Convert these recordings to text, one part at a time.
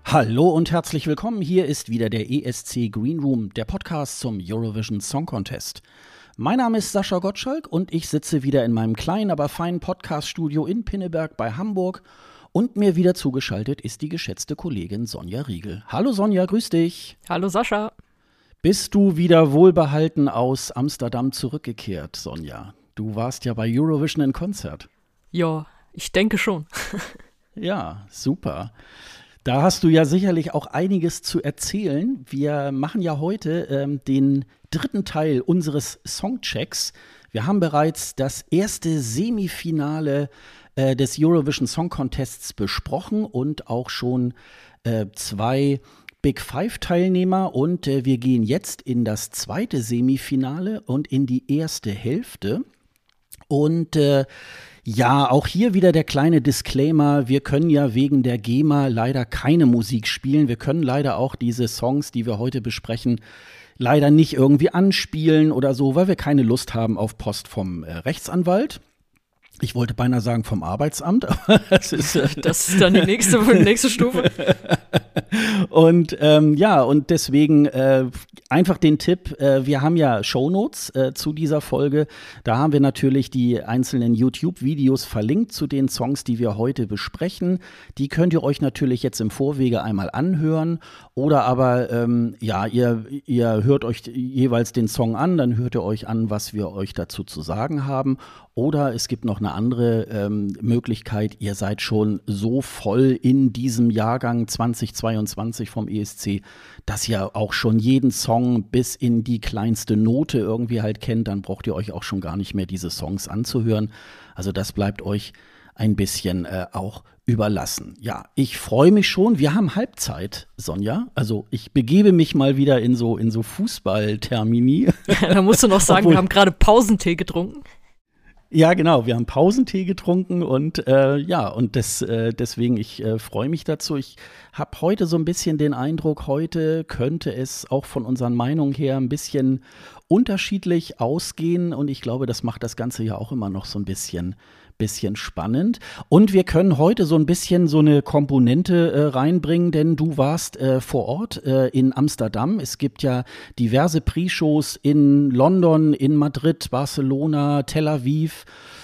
Hallo und herzlich willkommen. Hier ist wieder der ESC Green Room, der Podcast zum Eurovision Song Contest. Mein Name ist Sascha Gottschalk und ich sitze wieder in meinem kleinen, aber feinen Podcast-Studio in Pinneberg bei Hamburg. Und mir wieder zugeschaltet ist die geschätzte Kollegin Sonja Riegel. Hallo Sonja, grüß dich. Hallo Sascha. Bist du wieder wohlbehalten aus Amsterdam zurückgekehrt, Sonja? Du warst ja bei Eurovision in Konzert. Ja, ich denke schon. Ja, super. Da hast du ja sicherlich auch einiges zu erzählen. Wir machen ja heute den dritten Teil unseres Songchecks. Wir haben bereits das erste Semifinale des Eurovision Song Contests besprochen und auch schon zwei Big Five Teilnehmer. Und wir gehen jetzt in das zweite Semifinale und in die erste Hälfte. Und ja, auch hier wieder der kleine Disclaimer, wir können ja wegen der GEMA leider keine Musik spielen. Wir können leider auch diese Songs, die wir heute besprechen, leider nicht irgendwie anspielen oder so, weil wir keine Lust haben auf Post vom Rechtsanwalt. Ich wollte beinahe sagen vom Arbeitsamt, aber das ist dann die nächste Stufe. Und ja, und deswegen einfach den Tipp, wir haben ja Shownotes zu dieser Folge. Da haben wir natürlich die einzelnen YouTube-Videos verlinkt zu den Songs, die wir heute besprechen. Die könnt ihr euch natürlich jetzt im Vorwege einmal anhören. Oder aber, ja, ihr hört euch jeweils den Song an, dann hört ihr euch an, was wir euch dazu zu sagen haben. Oder es gibt noch eine andere Möglichkeit, ihr seid schon so voll in diesem Jahrgang 2022 vom ESC, dass ihr auch schon jeden Song bis in die kleinste Note irgendwie halt kennt, dann braucht ihr euch auch schon gar nicht mehr diese Songs anzuhören. Also das bleibt euch ein bisschen auch überlassen. Ja, ich freue mich schon. Wir haben Halbzeit, Sonja. Also ich begebe mich mal wieder in so Fußballtermini. Da musst du noch sagen, wir haben gerade Pausentee getrunken. Ja, genau. Wir haben Pausentee getrunken und deswegen, ich freue mich dazu. Ich habe heute so ein bisschen den Eindruck, heute könnte es auch von unseren Meinungen her ein bisschen unterschiedlich ausgehen und ich glaube, das macht das Ganze ja auch immer noch so ein bisschen spannend. Und wir können heute so ein bisschen so eine Komponente reinbringen, denn du warst vor Ort in Amsterdam. Es gibt ja diverse Pre-Shows in London, in Madrid, Barcelona, Tel Aviv.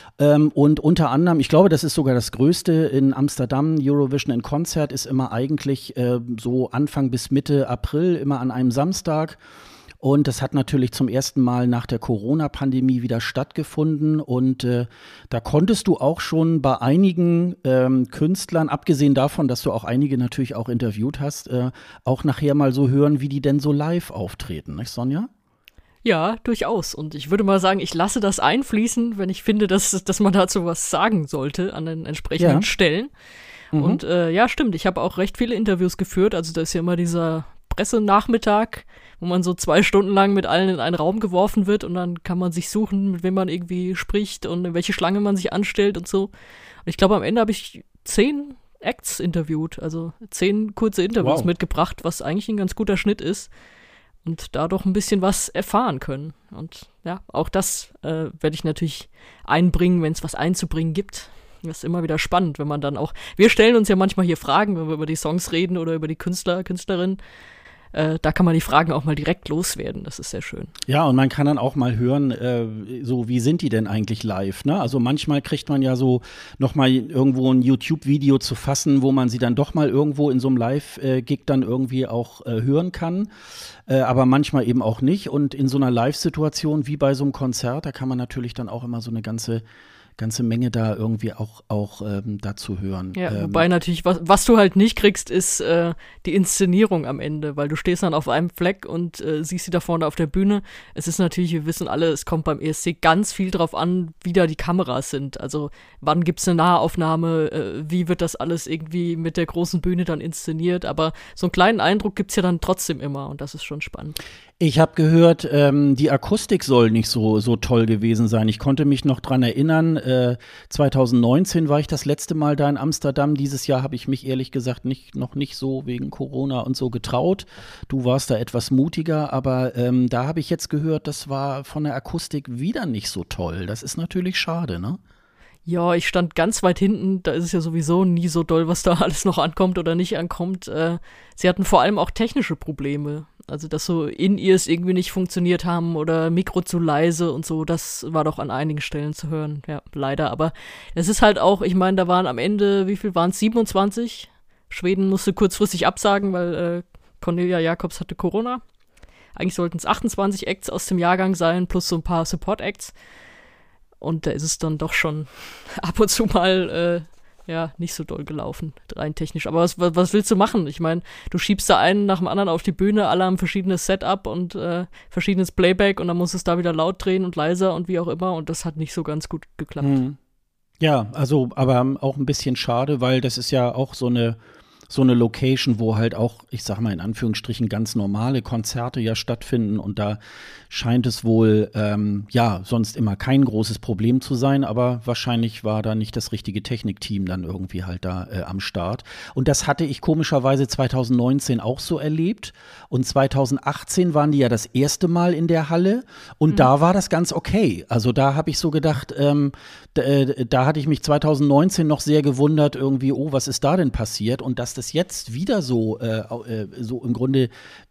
Und unter anderem, ich glaube, das ist sogar das Größte in Amsterdam, Eurovision in Konzert ist immer eigentlich so Anfang bis Mitte April, immer an einem Samstag. Und das hat natürlich zum ersten Mal nach der Corona-Pandemie wieder stattgefunden. Und da konntest du auch schon bei einigen Künstlern, abgesehen davon, dass du auch einige natürlich auch interviewt hast, auch nachher mal so hören, wie die denn so live auftreten, nicht, Sonja? Ja, durchaus. Und ich würde mal sagen, ich lasse das einfließen, wenn ich finde, dass man dazu was sagen sollte an den entsprechenden Stellen. Mhm. Und ja, stimmt, ich habe auch recht viele Interviews geführt. Also da ist ja immer dieser Pressenachmittag, wo man so 2 Stunden lang mit allen in einen Raum geworfen wird und dann kann man sich suchen, mit wem man irgendwie spricht und in welche Schlange man sich anstellt und so. Und ich glaube, am Ende habe ich 10 Acts interviewt, also 10 kurze Interviews mitgebracht, was eigentlich ein ganz guter Schnitt ist und dadurch ein bisschen was erfahren können. Und ja, auch das werde ich natürlich einbringen, wenn es was einzubringen gibt. Das ist immer wieder spannend, wenn man dann auch, wir stellen uns ja manchmal hier Fragen, wenn wir über die Songs reden oder über die Künstler, Künstlerinnen. Da kann man die Fragen auch mal direkt loswerden. Das ist sehr schön. Ja, und man kann dann auch mal hören, so wie sind die denn eigentlich live, ne? Also manchmal kriegt man ja so noch mal irgendwo ein YouTube-Video zu fassen, wo man sie dann doch mal irgendwo in so einem Live-Gig dann irgendwie auch hören kann. Aber manchmal eben auch nicht. Und in so einer Live-Situation wie bei so einem Konzert, da kann man natürlich dann auch immer so eine ganze Menge da irgendwie auch dazu hören. Ja, wobei natürlich, was du halt nicht kriegst, ist die Inszenierung am Ende, weil du stehst dann auf einem Fleck und siehst sie da vorne auf der Bühne. Es ist natürlich, wir wissen alle, es kommt beim ESC ganz viel drauf an, wie da die Kameras sind. Also wann gibt's eine Nahaufnahme, wie wird das alles irgendwie mit der großen Bühne dann inszeniert, aber so einen kleinen Eindruck gibt's ja dann trotzdem immer und das ist schon spannend. Ich habe gehört, die Akustik soll nicht so toll gewesen sein. Ich konnte mich noch dran erinnern, 2019 war ich das letzte Mal da in Amsterdam. Dieses Jahr habe ich mich ehrlich gesagt noch nicht so wegen Corona und so getraut. Du warst da etwas mutiger, aber da habe ich jetzt gehört, das war von der Akustik wieder nicht so toll. Das ist natürlich schade, ne? Ja, ich stand ganz weit hinten, da ist es ja sowieso nie so doll, was da alles noch ankommt oder nicht ankommt. Sie hatten vor allem auch technische Probleme. Also, dass so In-Ears irgendwie nicht funktioniert haben oder Mikro zu leise und so, das war doch an einigen Stellen zu hören. Ja, leider. Aber es ist halt auch, ich meine, da waren am Ende, wie viel waren es? 27? Schweden musste kurzfristig absagen, weil Cornelia Jacobs hatte Corona. Eigentlich sollten es 28 Acts aus dem Jahrgang sein, plus so ein paar Support-Acts. Und da ist es dann doch schon ab und zu mal nicht so doll gelaufen, rein technisch. Aber was willst du machen? Ich meine, du schiebst da einen nach dem anderen auf die Bühne, alle haben verschiedenes Setup und verschiedenes Playback und dann musst du es da wieder laut drehen und leiser und wie auch immer. Und das hat nicht so ganz gut geklappt. Ja, also aber auch ein bisschen schade, weil das ist ja auch so eine Location, wo halt auch, ich sag mal in Anführungsstrichen, ganz normale Konzerte ja stattfinden und da scheint es wohl, sonst immer kein großes Problem zu sein, aber wahrscheinlich war da nicht das richtige Technikteam dann irgendwie halt da am Start. Und das hatte ich komischerweise 2019 auch so erlebt und 2018 waren die ja das erste Mal in der Halle und da war das ganz okay. Also da habe ich so gedacht, da hatte ich mich 2019 noch sehr gewundert irgendwie, oh, was ist da denn passiert? Und dass das jetzt wieder so im Grunde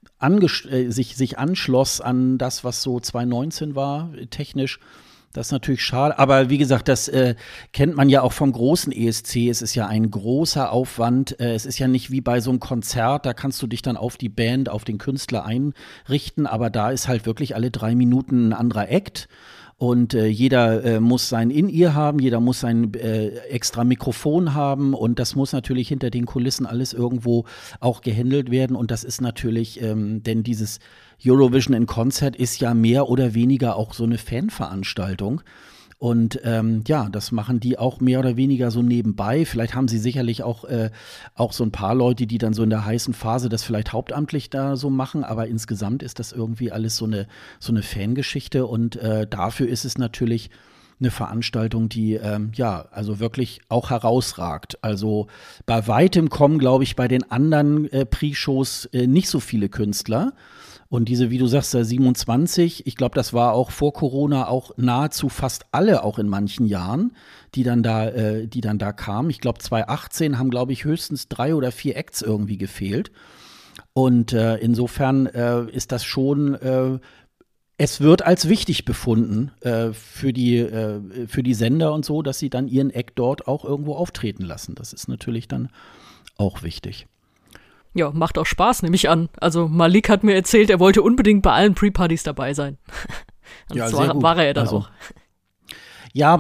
sich anschloss an das, was so 2019 war, technisch. Das ist natürlich schade. Aber wie gesagt, das kennt man ja auch vom großen ESC. Es ist ja ein großer Aufwand. Es ist ja nicht wie bei so einem Konzert. Da kannst du dich dann auf die Band, auf den Künstler einrichten. Aber da ist halt wirklich alle 3 Minuten ein anderer Act. Und jeder muss sein In-Ear haben, jeder muss sein extra Mikrofon haben und das muss natürlich hinter den Kulissen alles irgendwo auch gehandelt werden und das ist natürlich, denn dieses Eurovision in Concert ist ja mehr oder weniger auch so eine Fanveranstaltung. Und das machen die auch mehr oder weniger so nebenbei. Vielleicht haben sie sicherlich auch so ein paar Leute, die dann so in der heißen Phase das vielleicht hauptamtlich da so machen. Aber insgesamt ist das irgendwie alles so eine Fangeschichte. Und dafür ist es natürlich eine Veranstaltung, die also wirklich auch herausragt. Also bei weitem kommen, glaube ich, bei den anderen Pre-Shows nicht so viele Künstler. Und diese, wie du sagst, 27, ich glaube, das war auch vor Corona auch nahezu fast alle, auch in manchen Jahren, die dann da kamen. Ich glaube, 2018 haben, glaube ich, höchstens 3 oder 4 Acts irgendwie gefehlt. Und insofern ist das schon, es wird als wichtig befunden für die Sender und so, dass sie dann ihren Act dort auch irgendwo auftreten lassen. Das ist natürlich dann auch wichtig. Ja, macht auch Spaß, nehme ich an. Also Malik hat mir erzählt, er wollte unbedingt bei allen Pre-Partys dabei sein. Und ja, zwar war er ja dann auch. Ja,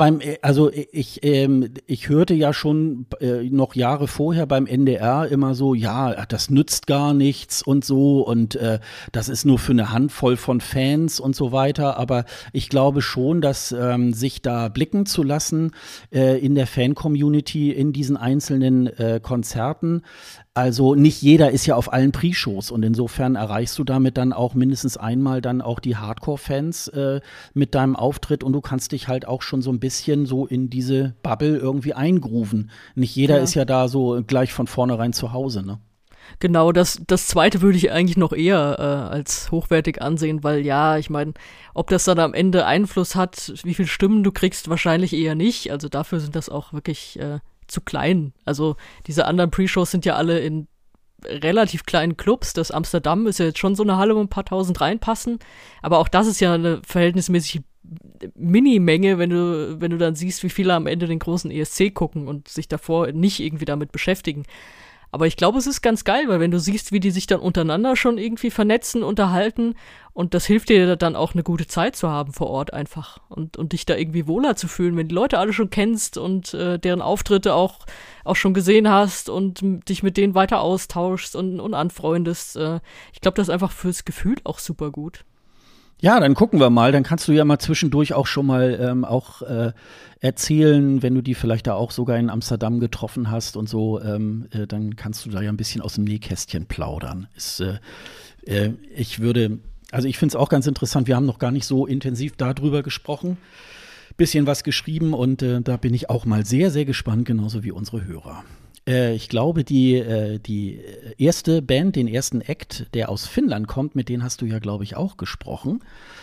ich hörte ja schon noch Jahre vorher beim NDR immer so, ja, das nützt gar nichts und so und das ist nur für eine Handvoll von Fans und so weiter, aber ich glaube schon, dass sich da blicken zu lassen in der Fan-Community in diesen einzelnen Konzerten. Also nicht jeder ist ja auf allen Pre-Shows und insofern erreichst du damit dann auch mindestens einmal dann auch die Hardcore-Fans mit deinem Auftritt und du kannst dich halt auch schon so ein bisschen so in diese Bubble irgendwie eingrooven. Nicht jeder ist ja da so gleich von vornherein zu Hause, ne? Genau, das zweite würde ich eigentlich noch eher als hochwertig ansehen, weil ja, ich meine, ob das dann am Ende Einfluss hat, wie viele Stimmen du kriegst, wahrscheinlich eher nicht. Also dafür sind das auch wirklich zu klein. Also diese anderen Pre-Shows sind ja alle in relativ kleinen Clubs. Das Amsterdam ist ja jetzt schon so eine Halle, wo ein paar tausend reinpassen. Aber auch das ist ja eine verhältnismäßig Mini-Menge, wenn du dann siehst, wie viele am Ende den großen ESC gucken und sich davor nicht irgendwie damit beschäftigen. Aber ich glaube, es ist ganz geil, weil wenn du siehst, wie die sich dann untereinander schon irgendwie vernetzen, unterhalten und das hilft dir dann auch eine gute Zeit zu haben vor Ort einfach und dich da irgendwie wohler zu fühlen, wenn die Leute alle schon kennst und deren Auftritte auch schon gesehen hast und dich mit denen weiter austauschst und anfreundest. Ich glaube, das ist einfach fürs Gefühl auch super gut. Ja, dann gucken wir mal. Dann kannst du ja mal zwischendurch auch schon mal erzählen, wenn du die vielleicht da auch sogar in Amsterdam getroffen hast und so, dann kannst du da ja ein bisschen aus dem Nähkästchen plaudern. Ich finde es auch ganz interessant. Wir haben noch gar nicht so intensiv darüber gesprochen. Bisschen was geschrieben und da bin ich auch mal sehr, sehr gespannt, genauso wie unsere Hörer. Ich glaube, die erste Band, den ersten Act, der aus Finnland kommt, mit denen hast du ja, glaube ich, auch gesprochen.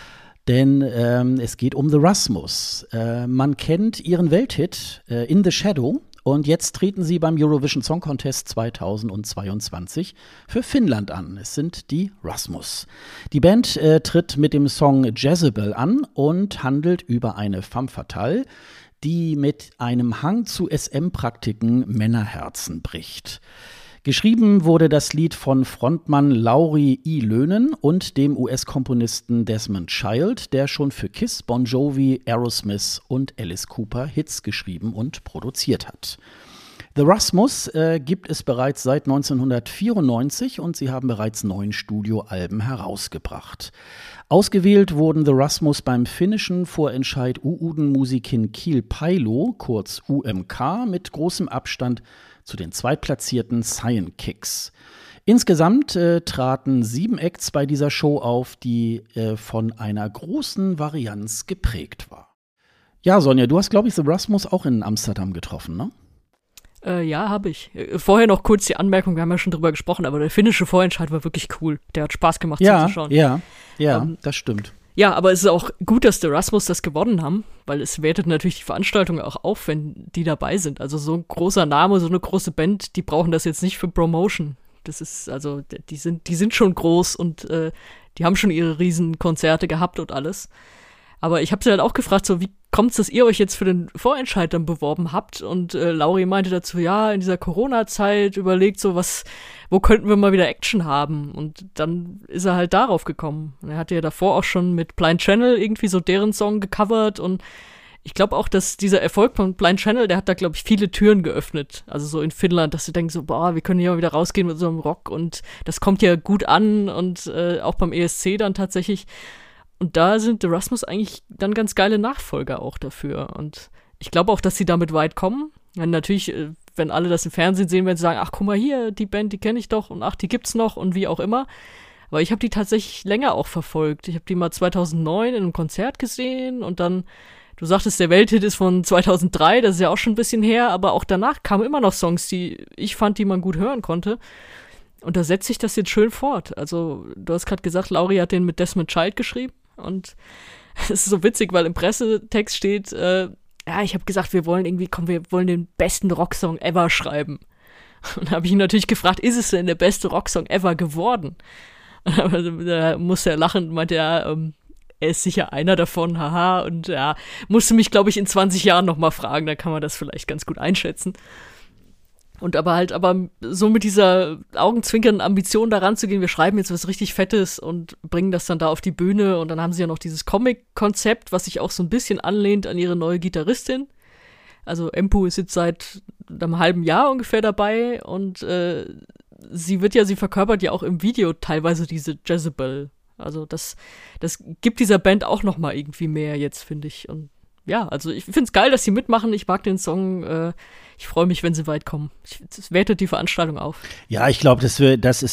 denn es geht um The Rasmus. Man kennt ihren Welthit In the Shadow. Und jetzt treten sie beim Eurovision Song Contest 2022 für Finnland an. Es sind die Rasmus. Die Band tritt mit dem Song Jezebel an und handelt über eine femme fatale, die mit einem Hang zu SM-Praktiken Männerherzen bricht. Geschrieben wurde das Lied von Frontmann Lauri I. Löhnen und dem US-Komponisten Desmond Child, der schon für Kiss, Bon Jovi, Aerosmith und Alice Cooper Hits geschrieben und produziert hat. The Rasmus gibt es bereits seit 1994 und sie haben bereits 9 Studioalben herausgebracht. Ausgewählt wurden The Rasmus beim finnischen Vorentscheid Uuden-Musikin Kilpailu, kurz UMK, mit großem Abstand zu den zweitplatzierten Cyan Kicks. Insgesamt traten 7 Acts bei dieser Show auf, die von einer großen Varianz geprägt war. Ja, Sonja, du hast, glaube ich, The Rasmus auch in Amsterdam getroffen, ne? Ja, habe ich. Vorher noch kurz die Anmerkung, wir haben ja schon drüber gesprochen, aber der finnische Vorentscheid war wirklich cool. Der hat Spaß gemacht zuzuschauen. Ja, das stimmt. Ja, aber es ist auch gut, dass die Rasmus das gewonnen haben, weil es wertet natürlich die Veranstaltung auch auf, wenn die dabei sind. Also so ein großer Name, so eine große Band, die brauchen das jetzt nicht für Promotion. Das ist, also, die sind schon groß und die haben schon ihre Riesenkonzerte gehabt und alles. Aber ich habe sie halt auch gefragt, so, wie kommt's, dass ihr euch jetzt für den Vorentscheid dann beworben habt? Und Lauri meinte dazu, ja, in dieser Corona-Zeit überlegt so, wo könnten wir mal wieder Action haben? Und dann ist er halt darauf gekommen. Und er hatte ja davor auch schon mit Blind Channel irgendwie so deren Song gecovert und ich glaube auch, dass dieser Erfolg von Blind Channel, der hat da, glaube ich, viele Türen geöffnet. Also so in Finnland, dass sie denken so, boah, wir können hier mal wieder rausgehen mit so einem Rock und das kommt ja gut an und auch beim ESC dann tatsächlich. Und da sind The Rasmus eigentlich dann ganz geile Nachfolger auch dafür. Und ich glaube auch, dass sie damit weit kommen. Ja, natürlich, wenn alle das im Fernsehen sehen, werden sie sagen, ach, guck mal hier, die Band, die kenne ich doch und ach, die gibt's noch und wie auch immer. Aber ich habe die tatsächlich länger auch verfolgt. Ich habe die mal 2009 in einem Konzert gesehen und dann, du sagtest, der Welthit ist von 2003, das ist ja auch schon ein bisschen her, aber auch danach kamen immer noch Songs, die ich fand, die man gut hören konnte. Und da setzt sich das jetzt schön fort. Also, du hast gerade gesagt, Lauri hat den mit Desmond Child geschrieben. Und es ist so witzig, weil im Pressetext steht, ja, ich habe gesagt, wir wollen den besten Rocksong ever schreiben. Und da habe ich ihn natürlich gefragt, ist es denn der beste Rocksong ever geworden? Aber da musste er lachen und meinte, ja, er ist sicher einer davon, haha. Und ja, musste mich, glaube ich, in 20 Jahren nochmal fragen, da kann man das vielleicht ganz gut einschätzen. Und aber so mit dieser augenzwinkernden Ambition da ranzugehen, wir schreiben jetzt was richtig Fettes und bringen das dann da auf die Bühne und dann haben sie ja noch dieses Comic-Konzept, was sich auch so ein bisschen anlehnt an ihre neue Gitarristin. Also Empu ist jetzt seit einem halben Jahr ungefähr dabei und sie verkörpert ja auch im Video teilweise diese Jezebel. Also das gibt dieser Band auch noch mal irgendwie mehr jetzt, finde ich. Und ja, also ich finde es geil, dass sie mitmachen. Ich mag den Song. Ich freue mich, wenn sie weit kommen. Das wertet die Veranstaltung auf. Ja, ich glaube, das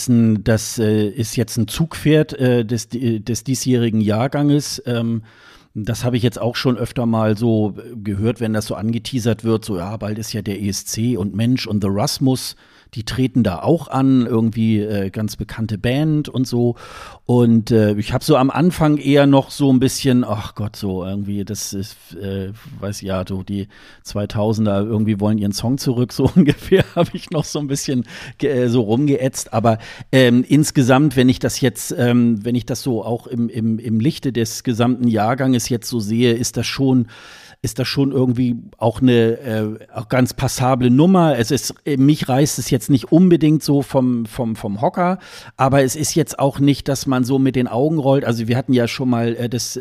ist jetzt ein Zugpferd des diesjährigen Jahrganges. Das habe ich jetzt auch schon öfter mal so gehört, wenn das so angeteasert wird. So, ja, bald ist ja der ESC und Mensch und The Rasmus. Die treten da auch an, irgendwie ganz bekannte Band und so. Und ich habe so am Anfang eher noch so ein bisschen, ach Gott, so irgendwie, das ist, weiß ja, so die 2000er irgendwie wollen ihren Song zurück, so ungefähr, habe ich noch so ein bisschen so rumgeätzt. Aber insgesamt, wenn ich das so auch im Lichte des gesamten Jahrganges jetzt so sehe, ist das schon irgendwie auch eine auch ganz passable Nummer. Mich reißt es jetzt nicht unbedingt so vom Hocker, aber es ist jetzt auch nicht, dass man so mit den Augen rollt. Also wir hatten ja schon mal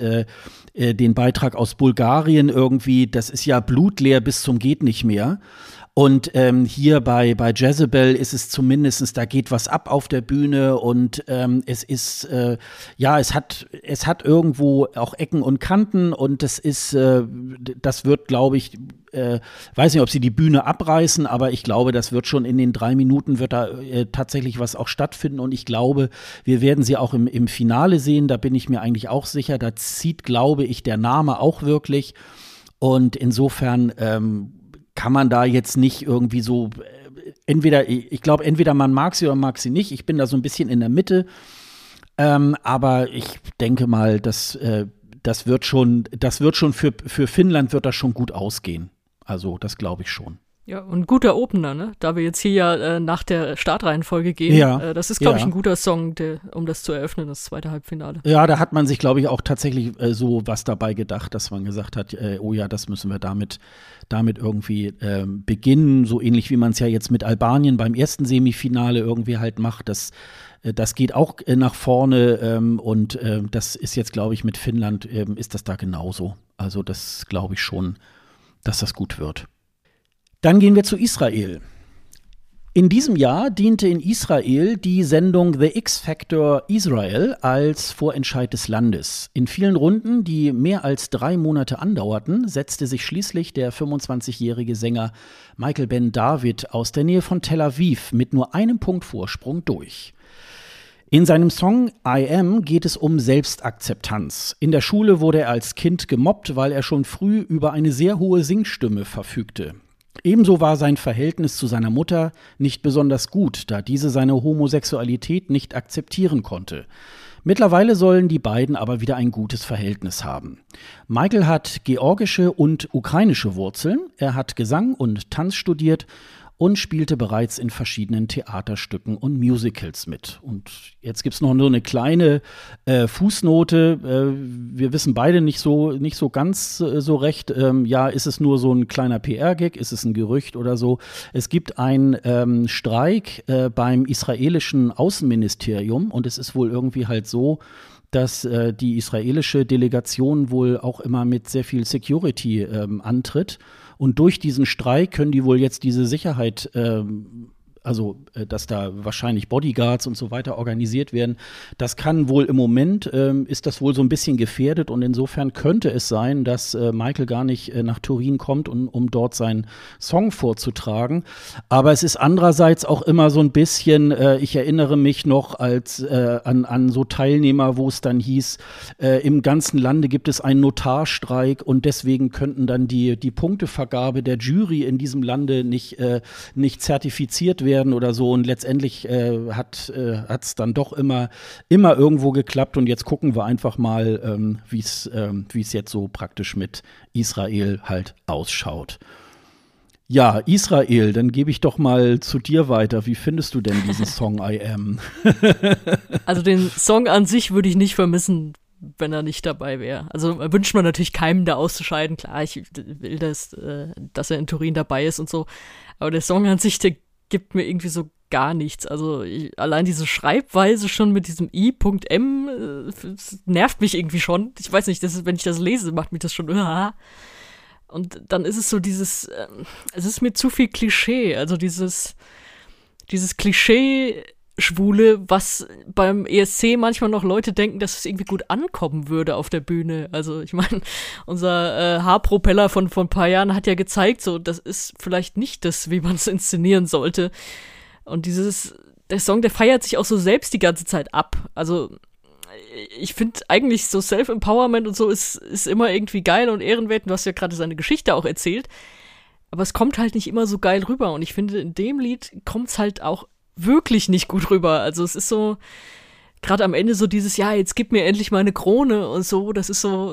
den Beitrag aus Bulgarien irgendwie, das ist ja blutleer bis zum geht nicht mehr. Und hier bei Jezebel ist es zumindest, da geht was ab auf der Bühne und es ist, es hat irgendwo auch Ecken und Kanten und das wird, glaube ich, weiß nicht, ob sie die Bühne abreißen, aber ich glaube, das wird schon in den 3 Minuten wird da tatsächlich was auch stattfinden und ich glaube, wir werden sie auch im Finale sehen, da bin ich mir eigentlich auch sicher, da zieht, glaube ich, der Name auch wirklich und insofern kann man da jetzt nicht irgendwie so, entweder man mag sie oder mag sie nicht. Ich bin da so ein bisschen in der Mitte. Aber ich denke mal, dass das wird schon für Finnland wird das schon gut ausgehen. Also das glaube ich schon. Ja, und ein guter Opener, ne? Da wir jetzt hier ja nach der Startreihenfolge gehen. Ja, das ist, glaube ich, ein guter Song, um das zu eröffnen, das zweite Halbfinale. Ja, da hat man sich, glaube ich, auch tatsächlich so was dabei gedacht, dass man gesagt hat, oh ja, das müssen wir damit irgendwie beginnen. So ähnlich wie man es ja jetzt mit Albanien beim ersten Semifinale irgendwie halt macht. Das geht auch nach vorne und das ist jetzt, glaube ich, mit Finnland ist das da genauso. Also das glaube ich schon, dass das gut wird. Dann gehen wir zu Israel. In diesem Jahr diente in Israel die Sendung The X Factor Israel als Vorentscheid des Landes. In vielen Runden, die mehr als 3 Monate andauerten, setzte sich schließlich der 25-jährige Sänger Michael Ben David aus der Nähe von Tel Aviv mit nur einem Punkt Vorsprung durch. In seinem Song I Am geht es um Selbstakzeptanz. In der Schule wurde er als Kind gemobbt, weil er schon früh über eine sehr hohe Singstimme verfügte. Ebenso war sein Verhältnis zu seiner Mutter nicht besonders gut, da diese seine Homosexualität nicht akzeptieren konnte. Mittlerweile sollen die beiden aber wieder ein gutes Verhältnis haben. Michael hat georgische und ukrainische Wurzeln, er hat Gesang und Tanz studiert und spielte bereits in verschiedenen Theaterstücken und Musicals mit. Und jetzt gibt's noch so eine kleine Fußnote. Wir wissen beide nicht so ganz so recht. Ja, ist es nur so ein kleiner PR-Gag? Ist es ein Gerücht oder so? Es gibt einen Streik beim israelischen Außenministerium und es ist wohl irgendwie halt so, dass die israelische Delegation wohl auch immer mit sehr viel Security antritt. Und durch diesen Streik können die wohl jetzt diese Sicherheit, dass da wahrscheinlich Bodyguards und so weiter organisiert werden. Das kann wohl im Moment, ist das wohl so ein bisschen gefährdet und insofern könnte es sein, dass Michael gar nicht nach Turin kommt, um dort seinen Song vorzutragen. Aber es ist andererseits auch immer so ein bisschen, ich erinnere mich noch an so Teilnehmer, wo es dann hieß, im ganzen Lande gibt es einen Notarstreik und deswegen könnten dann die Punktevergabe der Jury in diesem Lande nicht zertifiziert werden oder so und letztendlich hat's dann doch immer irgendwo geklappt und jetzt gucken wir einfach mal, wie es jetzt so praktisch mit Israel halt ausschaut. Ja, Israel, dann gebe ich doch mal zu dir weiter. Wie findest du denn diesen Song I Am? Also den Song an sich würde ich nicht vermissen, wenn er nicht dabei wäre. Also wünscht man natürlich keinem, da auszuscheiden. Klar, ich will, dass er in Turin dabei ist und so. Aber der Song an sich, der gibt mir irgendwie so gar nichts. Also allein diese Schreibweise schon mit diesem I.M. Nervt mich irgendwie schon. Ich weiß nicht, wenn ich das lese, macht mich das schon. Und dann ist es so dieses, es ist mir zu viel Klischee. Also dieses Klischee Schwule, was beim ESC manchmal noch Leute denken, dass es irgendwie gut ankommen würde auf der Bühne. Also ich meine, unser Haarpropeller von ein paar Jahren hat ja gezeigt, so das ist vielleicht nicht das, wie man es inszenieren sollte. Und der Song, der feiert sich auch so selbst die ganze Zeit ab. Also ich finde eigentlich so Self-Empowerment und so ist immer irgendwie geil und ehrenwert. Du hast ja gerade seine Geschichte auch erzählt. Aber es kommt halt nicht immer so geil rüber. Und ich finde, in dem Lied kommt es halt auch wirklich nicht gut rüber. Also es ist so, gerade am Ende so dieses, ja, jetzt gib mir endlich meine Krone und so, das ist so,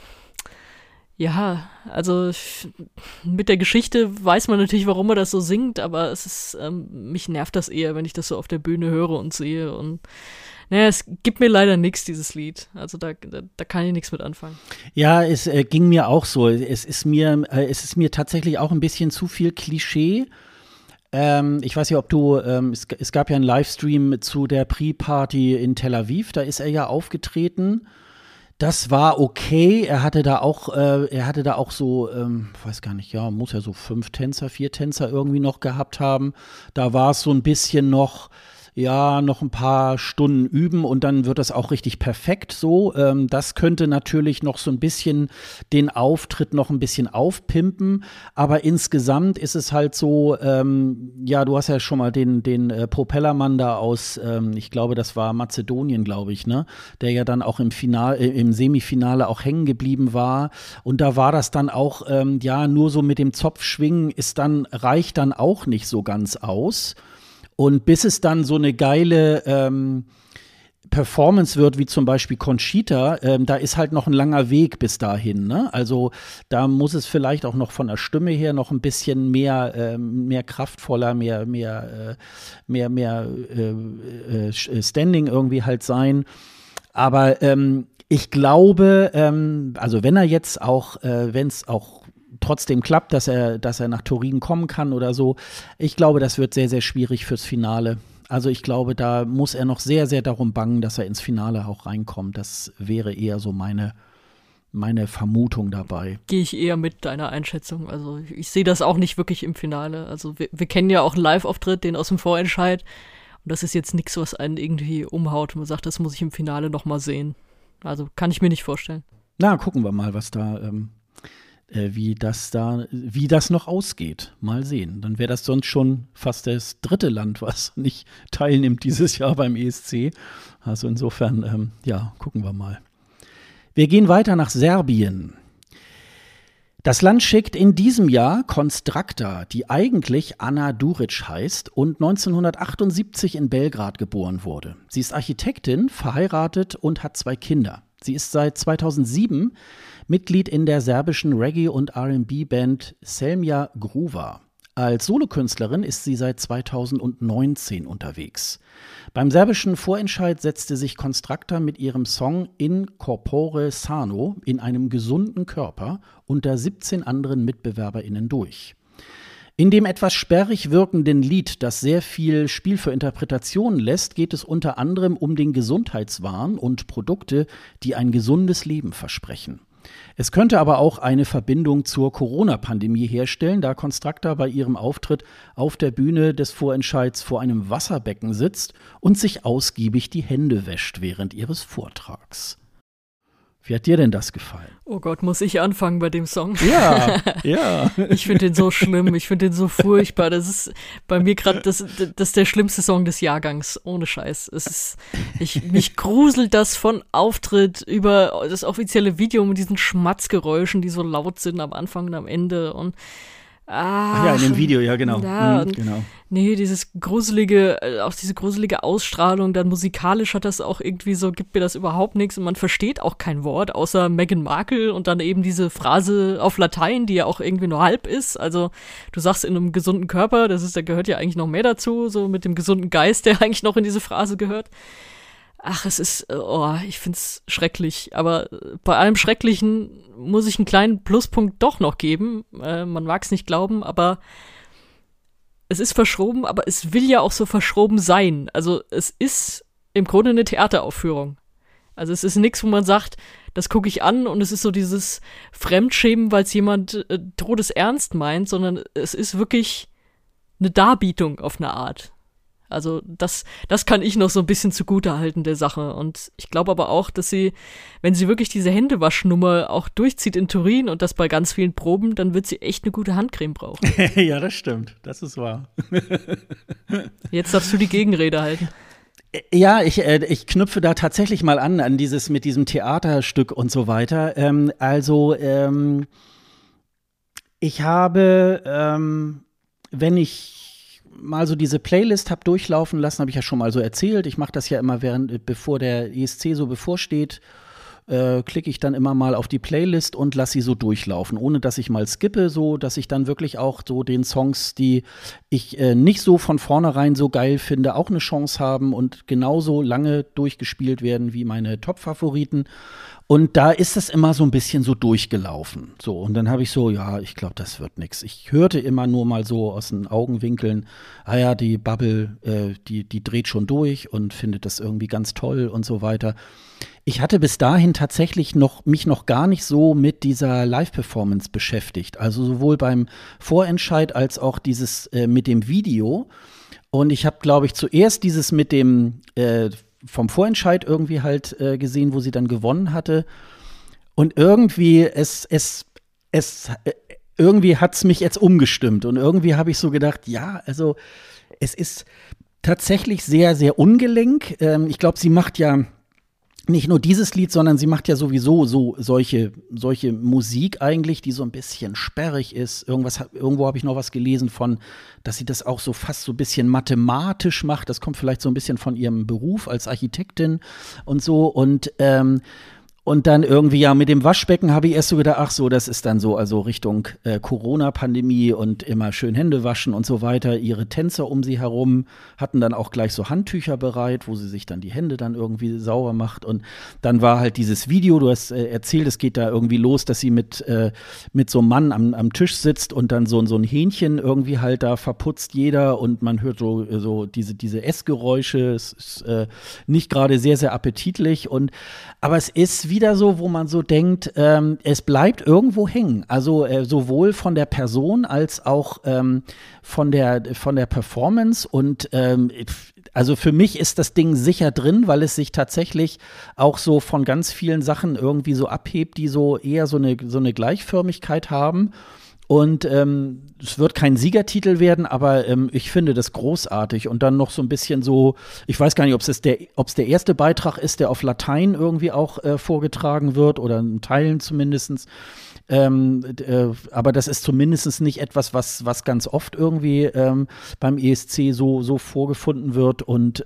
ja, also mit der Geschichte weiß man natürlich, warum er das so singt, aber es ist, mich nervt das eher, wenn ich das so auf der Bühne höre und sehe und naja, es gibt mir leider nichts, dieses Lied. Also da kann ich nichts mit anfangen. Ja, es ging mir auch so. Es ist mir tatsächlich auch ein bisschen zu viel Klischee. Ich weiß nicht, ob du, es gab ja einen Livestream zu der Pre-Party in Tel Aviv, da ist er ja aufgetreten. Das war okay, er hatte da auch so, weiß gar nicht, ja, muss ja so 4 Tänzer irgendwie noch gehabt haben. Da war es so ein bisschen noch ein paar Stunden üben und dann wird das auch richtig perfekt so. Das könnte natürlich noch so ein bisschen den Auftritt noch ein bisschen aufpimpen, aber insgesamt ist es halt so, du hast ja schon mal den Propellermann da aus, ich glaube, das war Mazedonien, glaube ich, ne, der ja dann auch im Semifinale auch hängen geblieben war und da war das dann auch, nur so mit dem Zopfschwingen reicht dann auch nicht so ganz aus. Und bis es dann so eine geile Performance wird, wie zum Beispiel Conchita, da ist halt noch ein langer Weg bis dahin, ne? Also da muss es vielleicht auch noch von der Stimme her noch ein bisschen mehr kraftvoller, mehr Standing irgendwie halt sein. Aber ich glaube, also wenn er jetzt auch, wenn es auch trotzdem klappt, dass er nach Turin kommen kann oder so, ich glaube, das wird sehr, sehr schwierig fürs Finale. Also ich glaube, da muss er noch sehr, sehr darum bangen, dass er ins Finale auch reinkommt. Das wäre eher so meine Vermutung dabei. Gehe ich eher mit deiner Einschätzung. Also ich sehe das auch nicht wirklich im Finale. Also wir kennen ja auch einen Live-Auftritt, den aus dem Vorentscheid. Und das ist jetzt nichts, was einen irgendwie umhaut. Man sagt, das muss ich im Finale noch mal sehen. Also kann ich mir nicht vorstellen. Na, gucken wir mal, was da wie das noch ausgeht. Mal sehen. Dann wäre das sonst schon fast das dritte Land, was nicht teilnimmt dieses Jahr beim ESC. Also insofern, gucken wir mal. Wir gehen weiter nach Serbien. Das Land schickt in diesem Jahr Constracta, die eigentlich Ana Duric heißt und 1978 in Belgrad geboren wurde. Sie ist Architektin, verheiratet und hat 2 Kinder. Sie ist seit 2007 Mitglied in der serbischen Reggae- und R&B-Band Selmja Gruva. Als Solokünstlerin ist sie seit 2019 unterwegs. Beim serbischen Vorentscheid setzte sich Constracta mit ihrem Song In Corpore Sano, in einem gesunden Körper, unter 17 anderen MitbewerberInnen durch. In dem etwas sperrig wirkenden Lied, das sehr viel Spiel für Interpretationen lässt, geht es unter anderem um den Gesundheitswahn und Produkte, die ein gesundes Leben versprechen. Es könnte aber auch eine Verbindung zur Corona-Pandemie herstellen, da Constracta bei ihrem Auftritt auf der Bühne des Vorentscheids vor einem Wasserbecken sitzt und sich ausgiebig die Hände wäscht während ihres Vortrags. Wie hat dir denn das gefallen? Oh Gott, muss ich anfangen bei dem Song? Ja, ja. Ich finde den so schlimm, ich finde den so furchtbar. Das ist bei mir gerade das ist der schlimmste Song des Jahrgangs, ohne Scheiß. Mich gruselt das von Auftritt über das offizielle Video mit diesen Schmatzgeräuschen, die so laut sind am Anfang und am Ende und ja, in dem Video, ja, genau. Ja, genau. Nee, diese gruselige Ausstrahlung, dann musikalisch hat das auch irgendwie so, gibt mir das überhaupt nichts und man versteht auch kein Wort, außer Meghan Markle und dann eben diese Phrase auf Latein, die ja auch irgendwie nur halb ist. Also du sagst in einem gesunden Körper, da gehört ja eigentlich noch mehr dazu, so mit dem gesunden Geist, der eigentlich noch in diese Phrase gehört. Ach, ich find's schrecklich. Aber bei allem Schrecklichen muss ich einen kleinen Pluspunkt doch noch geben. Man mag's nicht glauben, aber es ist verschroben, aber es will ja auch so verschroben sein. Also es ist im Grunde eine Theateraufführung. Also es ist nichts, wo man sagt, das gucke ich an und es ist so dieses Fremdschämen, weil es jemand todesernst meint, sondern es ist wirklich eine Darbietung auf eine Art. Also das kann ich noch so ein bisschen zugutehalten der Sache. Und ich glaube aber auch, dass sie, wenn sie wirklich diese Händewaschnummer auch durchzieht in Turin und das bei ganz vielen Proben, dann wird sie echt eine gute Handcreme brauchen. Ja, das stimmt. Das ist wahr. Jetzt darfst du die Gegenrede halten. Ja, ich knüpfe da tatsächlich mal an dieses mit diesem Theaterstück und so weiter. Ich habe, wenn ich mal so diese Playlist habe durchlaufen lassen, habe ich ja schon mal so erzählt. Ich mache das ja immer bevor der ESC so bevorsteht, klicke ich dann immer mal auf die Playlist und lasse sie so durchlaufen, ohne dass ich mal skippe, so dass ich dann wirklich auch so den Songs, die ich nicht so von vornherein so geil finde, auch eine Chance haben und genauso lange durchgespielt werden wie meine Top-Favoriten. Und da ist es immer so ein bisschen so durchgelaufen. So, und dann habe ich so, ja, ich glaube, das wird nix. Ich hörte immer nur mal so aus den Augenwinkeln, die Bubble, die dreht schon durch und findet das irgendwie ganz toll und so weiter. Ich hatte bis dahin tatsächlich mich noch gar nicht so mit dieser Live-Performance beschäftigt. Also sowohl beim Vorentscheid als auch dieses mit dem Video. Und ich habe, glaube ich, zuerst dieses mit dem vom Vorentscheid irgendwie halt gesehen, wo sie dann gewonnen hatte. Und irgendwie irgendwie hat's mich jetzt umgestimmt. Und irgendwie habe ich so gedacht, ja, also es ist tatsächlich sehr, sehr ungelenk. Ich glaube, sie macht ja nicht nur dieses Lied, sondern sie macht ja sowieso solche Musik eigentlich, die so ein bisschen sperrig ist. Irgendwo habe ich noch was gelesen von, dass sie das auch so fast so ein bisschen mathematisch macht. Das kommt vielleicht so ein bisschen von ihrem Beruf als Architektin und so. Und dann irgendwie, ja, mit dem Waschbecken habe ich erst so gedacht, ach so, das ist dann so, also Richtung Corona-Pandemie und immer schön Hände waschen und so weiter. Ihre Tänzer um sie herum hatten dann auch gleich so Handtücher bereit, wo sie sich dann die Hände dann irgendwie sauber macht. Und dann war halt dieses Video, du hast erzählt, es geht da irgendwie los, dass sie mit so einem Mann am Tisch sitzt und dann so ein Hähnchen irgendwie halt da verputzt jeder und man hört so diese Essgeräusche. Es ist nicht gerade sehr, sehr appetitlich aber es ist wieder so, wo man so denkt, es bleibt irgendwo hängen. Also sowohl von der Person als auch von der Performance. Und also für mich ist das Ding sicher drin, weil es sich tatsächlich auch so von ganz vielen Sachen irgendwie so abhebt, die so eher so eine Gleichförmigkeit haben. Und es wird kein Siegertitel werden, aber ich finde das großartig. Und dann noch so ein bisschen so, ich weiß gar nicht, ob es der erste Beitrag ist, der auf Latein irgendwie auch vorgetragen wird oder in Teilen zumindest. Aber das ist zumindest nicht etwas, was ganz oft irgendwie beim ESC so vorgefunden wird. Und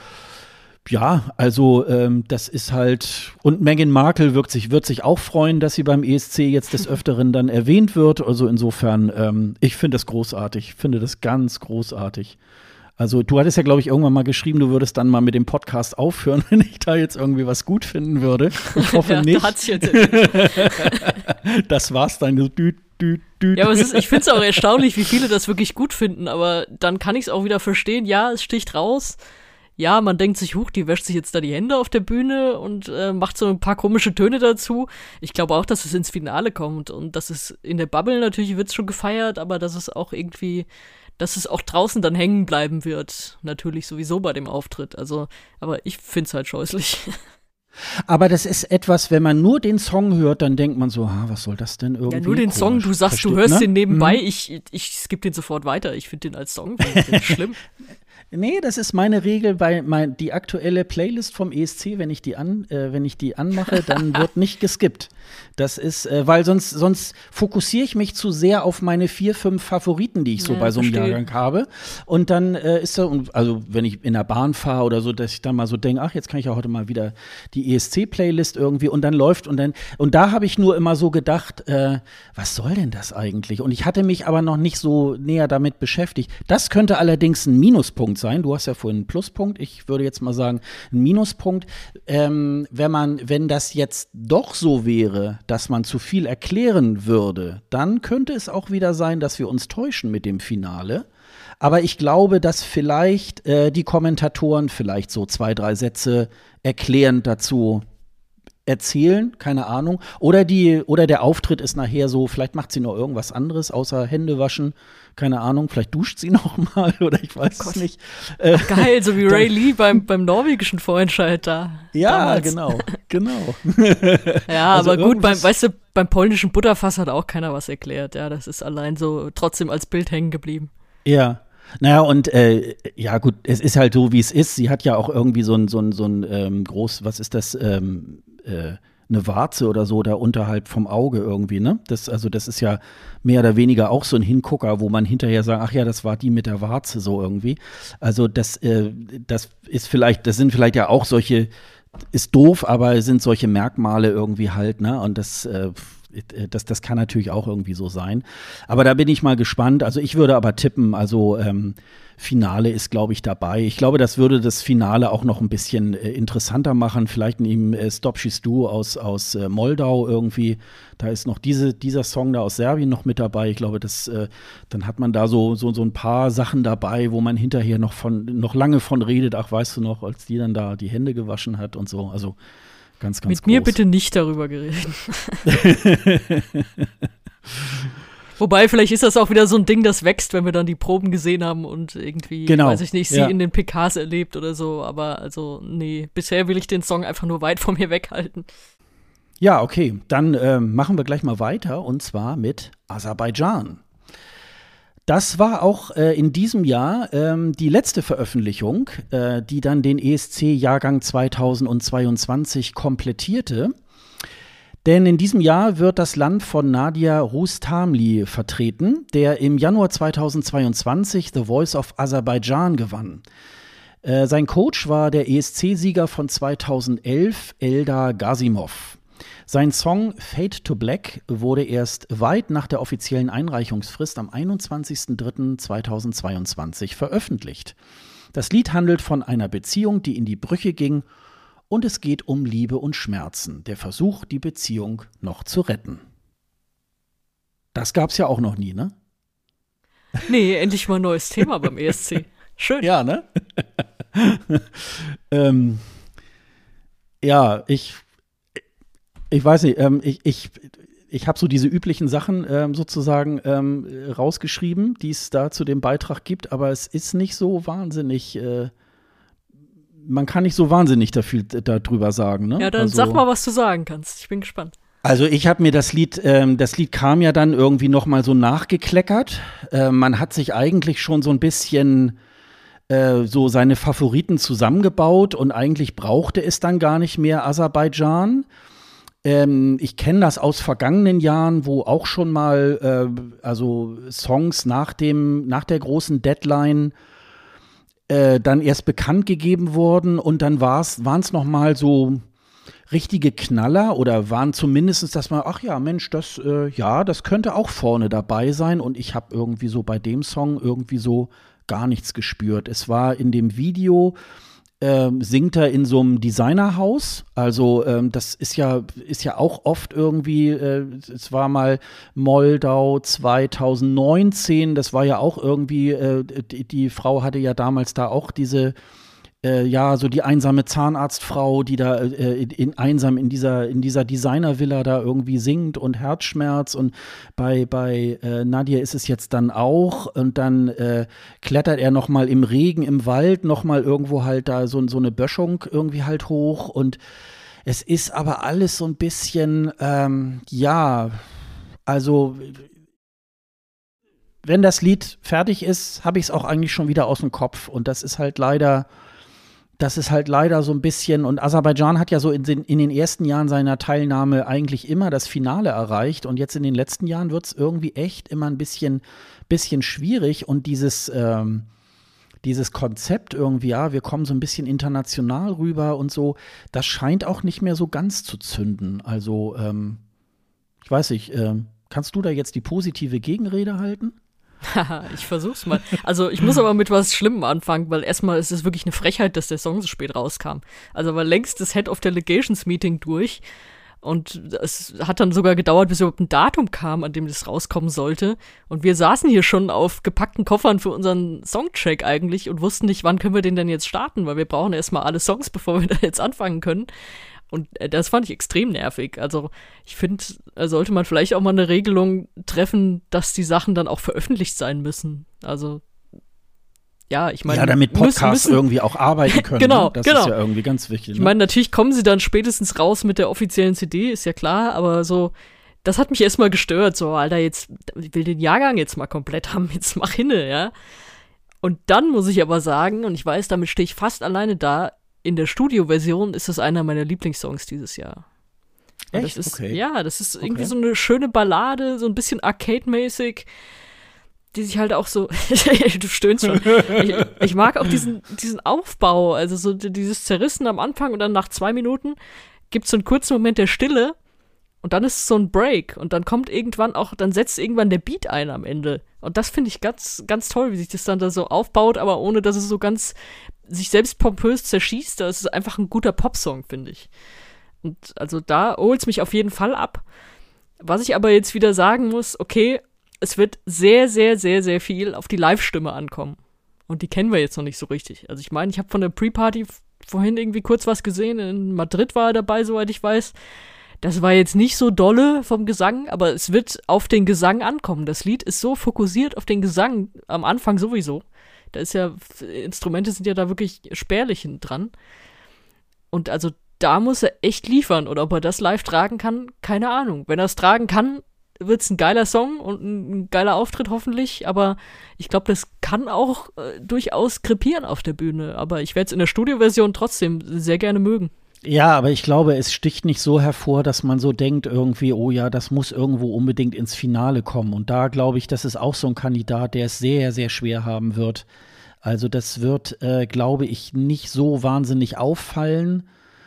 ja, also das ist halt, und Meghan Markle wird sich auch freuen, dass sie beim ESC jetzt des Öfteren dann erwähnt wird. Also insofern, ich finde das großartig, ich finde das ganz großartig. Also du hattest ja, glaube ich, irgendwann mal geschrieben, du würdest dann mal mit dem Podcast aufhören, wenn ich da jetzt irgendwie was gut finden würde. Ich hoffe nicht. Da hat's jetzt Das war's dann. Ja, aber ich finde es auch erstaunlich, wie viele das wirklich gut finden, aber dann kann ich es auch wieder verstehen, ja, es sticht raus. Ja, man denkt sich, die wäscht sich jetzt da die Hände auf der Bühne und macht so ein paar komische Töne dazu. Ich glaube auch, dass es ins Finale kommt und dass es in der Bubble natürlich wird's schon gefeiert, aber dass es auch draußen dann hängen bleiben wird. Natürlich sowieso bei dem Auftritt. Also, aber ich find's halt scheußlich. Aber das ist etwas, wenn man nur den Song hört, dann denkt man so, was soll das denn irgendwie? Ja, nur den Song, du sagst, du hörst den nebenbei, ich skippe den sofort weiter. Ich finde den als Song schlimm. Nee, das ist meine Regel die aktuelle Playlist vom ESC, wenn ich die anmache, dann wird nicht geskippt. Das ist, weil sonst fokussiere ich mich zu sehr auf meine 4, 5 Favoriten, die ich so bei so einem Jahrgang habe. Und dann ist da, also wenn ich in der Bahn fahre oder so, dass ich dann mal so denke, ach, jetzt kann ich ja heute mal wieder die ESC-Playlist irgendwie und dann läuft und da habe ich nur immer so gedacht, was soll denn das eigentlich? Und ich hatte mich aber noch nicht so näher damit beschäftigt. Das könnte allerdings ein Minuspunkt sein. Du hast ja vorhin einen Pluspunkt. Ich würde jetzt mal sagen, ein Minuspunkt. Wenn das jetzt doch so wäre, dass man zu viel erklären würde, dann könnte es auch wieder sein, dass wir uns täuschen mit dem Finale. Aber ich glaube, dass vielleicht die Kommentatoren vielleicht so 2, 3 Sätze erklärend dazu erzählen, keine Ahnung. Oder der Auftritt ist nachher so, vielleicht macht sie noch irgendwas anderes, außer Hände waschen. Keine Ahnung, vielleicht duscht sie noch mal oder ich weiß es nicht. Geil, so wie Ray Lee beim norwegischen Vorentscheid da. Ja, damals. genau. Ja, also aber gut, beim polnischen Butterfass hat auch keiner was erklärt. Ja, das ist allein so trotzdem als Bild hängen geblieben. Ja. Naja, und ja gut, es ist halt so, wie es ist. Sie hat ja auch irgendwie so ein was ist das, eine Warze oder so da unterhalb vom Auge irgendwie, ne? Das ist ja mehr oder weniger auch so ein Hingucker, wo man hinterher sagt, ach ja, das war die mit der Warze so irgendwie. Also das sind vielleicht ja auch solche, ist doof, aber sind solche Merkmale irgendwie halt, ne? Und das kann natürlich auch irgendwie so sein. Aber da bin ich mal gespannt. Also ich würde aber tippen, also Finale ist, glaube ich, dabei. Ich glaube, das würde das Finale auch noch ein bisschen interessanter machen. Vielleicht neben Stop She's Do aus Moldau irgendwie. Da ist noch dieser Song da aus Serbien noch mit dabei. Ich glaube, dann hat man da so ein paar Sachen dabei, wo man hinterher noch lange von redet. Ach, weißt du noch, als die dann da die Hände gewaschen hat und so. Also ganz, ganz Mit groß. mir bitte nicht darüber geredet. Wobei, vielleicht ist das auch wieder so ein Ding, das wächst, wenn wir dann die Proben gesehen haben und irgendwie, weiß ich nicht, sie in den PKs erlebt oder so. Aber also, nee, bisher will ich den Song einfach nur weit von mir weghalten. Ja, okay, dann machen wir gleich mal weiter und zwar mit Aserbaidschan. Das war auch in diesem Jahr die letzte Veröffentlichung, die dann den ESC-Jahrgang 2022 komplettierte. Denn in diesem Jahr wird das Land von Nadia Rustamli vertreten, der im Januar 2022 The Voice of Aserbaidschan gewann. Sein Coach war der ESC-Sieger von 2011, Eldar Gazimov. Sein Song Fade to Black wurde erst weit nach der offiziellen Einreichungsfrist am 21.03.2022 veröffentlicht. Das Lied handelt von einer Beziehung, die in die Brüche ging, und es geht um Liebe und Schmerzen, der Versuch, die Beziehung noch zu retten. Das gab's ja auch noch nie, ne? Nee, endlich mal ein neues Thema beim ESC. Schön. Ja, ne? Ja, ich weiß nicht, ich habe so diese üblichen Sachen sozusagen rausgeschrieben, die es da zu dem Beitrag gibt, aber es ist nicht so wahnsinnig, man kann nicht so wahnsinnig darüber sagen, ne? Ja, dann sag mal, was du sagen kannst. Ich bin gespannt. Also ich habe mir das Lied kam ja dann irgendwie noch mal so nachgekleckert. Man hat sich eigentlich schon so ein bisschen so seine Favoriten zusammengebaut und eigentlich brauchte es dann gar nicht mehr Aserbaidschan. Ich kenne das aus vergangenen Jahren, wo auch schon mal also Songs nach der großen Deadline dann erst bekannt gegeben wurden und dann waren es noch mal so richtige Knaller oder waren zumindest, dass man, ach ja, Mensch, das könnte auch vorne dabei sein und ich habe irgendwie so bei dem Song irgendwie so gar nichts gespürt. Es war in dem Video singt er in so einem Designerhaus, also das ist ja auch oft irgendwie, es war mal Moldau 2019, das war ja auch irgendwie, die Frau hatte ja damals da auch diese, so die einsame Zahnarztfrau, die da einsam in dieser Designervilla da irgendwie singt und Herzschmerz und bei Nadia ist es jetzt dann auch und dann klettert er noch mal im Regen im Wald noch mal irgendwo halt da so eine Böschung irgendwie halt hoch und es ist aber alles so ein bisschen also wenn das Lied fertig ist, habe ich es auch eigentlich schon wieder aus dem Kopf und das ist halt leider so ein bisschen, und Aserbaidschan hat ja so in den ersten Jahren seiner Teilnahme eigentlich immer das Finale erreicht und jetzt in den letzten Jahren wird es irgendwie echt immer ein bisschen schwierig und dieses Konzept irgendwie, ja, wir kommen so ein bisschen international rüber und so, das scheint auch nicht mehr so ganz zu zünden. Also, ich weiß nicht, kannst du da jetzt die positive Gegenrede halten? Haha, ich versuch's mal. Also ich muss aber mit was Schlimmem anfangen, weil erstmal ist es wirklich eine Frechheit, dass der Song so spät rauskam. Also war längst das Head of Delegations Meeting durch und es hat dann sogar gedauert, bis überhaupt ein Datum kam, an dem das rauskommen sollte. Und wir saßen hier schon auf gepackten Koffern für unseren Songcheck eigentlich und wussten nicht, wann können wir den denn jetzt starten, weil wir brauchen erstmal alle Songs, bevor wir da jetzt anfangen können. Und das fand ich extrem nervig. Also ich finde, sollte man vielleicht auch mal eine Regelung treffen, dass die Sachen dann auch veröffentlicht sein müssen. Also ja, ich meine, ja, damit Podcasts irgendwie auch arbeiten können. Genau, ne? Das genau. ist ja irgendwie ganz wichtig. Ne? Ich meine, natürlich kommen sie dann spätestens raus mit der offiziellen CD, ist ja klar, aber so, das hat mich erstmal gestört. So, Alter, ich will den Jahrgang jetzt mal komplett haben, jetzt mach hinne, ja. Und dann muss ich aber sagen, und ich weiß, damit stehe ich fast alleine da, in der Studioversion ist das einer meiner Lieblingssongs dieses Jahr. Echt? Das ist, okay. Ja, das ist irgendwie so eine schöne Ballade, so ein bisschen Arcade-mäßig, die sich halt auch so, du stöhnst schon. Ich mag auch diesen Aufbau, also so dieses Zerrissen am Anfang und dann nach 2 Minuten gibt es so einen kurzen Moment der Stille und dann ist es so ein Break und dann dann setzt irgendwann der Beat ein am Ende. Und das finde ich ganz, ganz toll, wie sich das dann da so aufbaut, aber ohne, dass es so ganz sich selbst pompös zerschießt. Das ist einfach ein guter Popsong, finde ich. Und also da holt es mich auf jeden Fall ab. Was ich aber jetzt wieder sagen muss, okay, es wird sehr, sehr, sehr, sehr viel auf die Live-Stimme ankommen. Und die kennen wir jetzt noch nicht so richtig. Also ich meine, ich habe von der Pre-Party vorhin irgendwie kurz was gesehen. In Madrid war er dabei, soweit ich weiß. Das war jetzt nicht so dolle vom Gesang, aber es wird auf den Gesang ankommen. Das Lied ist so fokussiert auf den Gesang, am Anfang sowieso. Da ist ja, Instrumente sind ja da wirklich spärlich dran. Und also da muss er echt liefern. Oder ob er das live tragen kann, keine Ahnung. Wenn er es tragen kann, wird's ein geiler Song und ein geiler Auftritt hoffentlich, aber ich glaube, das kann auch durchaus krepieren auf der Bühne, aber ich werde es in der Studioversion trotzdem sehr gerne mögen. Ja, aber ich glaube, es sticht nicht so hervor, dass man so denkt irgendwie, oh ja, das muss irgendwo unbedingt ins Finale kommen. Und da glaube ich, das ist auch so ein Kandidat, der es sehr, sehr schwer haben wird. Also das wird, glaube ich, nicht so wahnsinnig auffallen.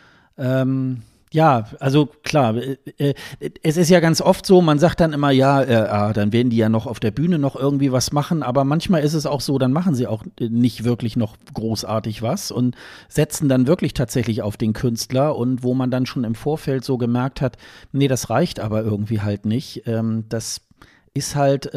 Ja, also klar, es ist ja ganz oft so, man sagt dann immer, ja, dann werden die ja noch auf der Bühne noch irgendwie was machen, aber manchmal ist es auch so, dann machen sie auch nicht wirklich noch großartig was und setzen dann wirklich tatsächlich auf den Künstler und wo man dann schon im Vorfeld so gemerkt hat, nee, das reicht aber irgendwie halt nicht, das ist halt,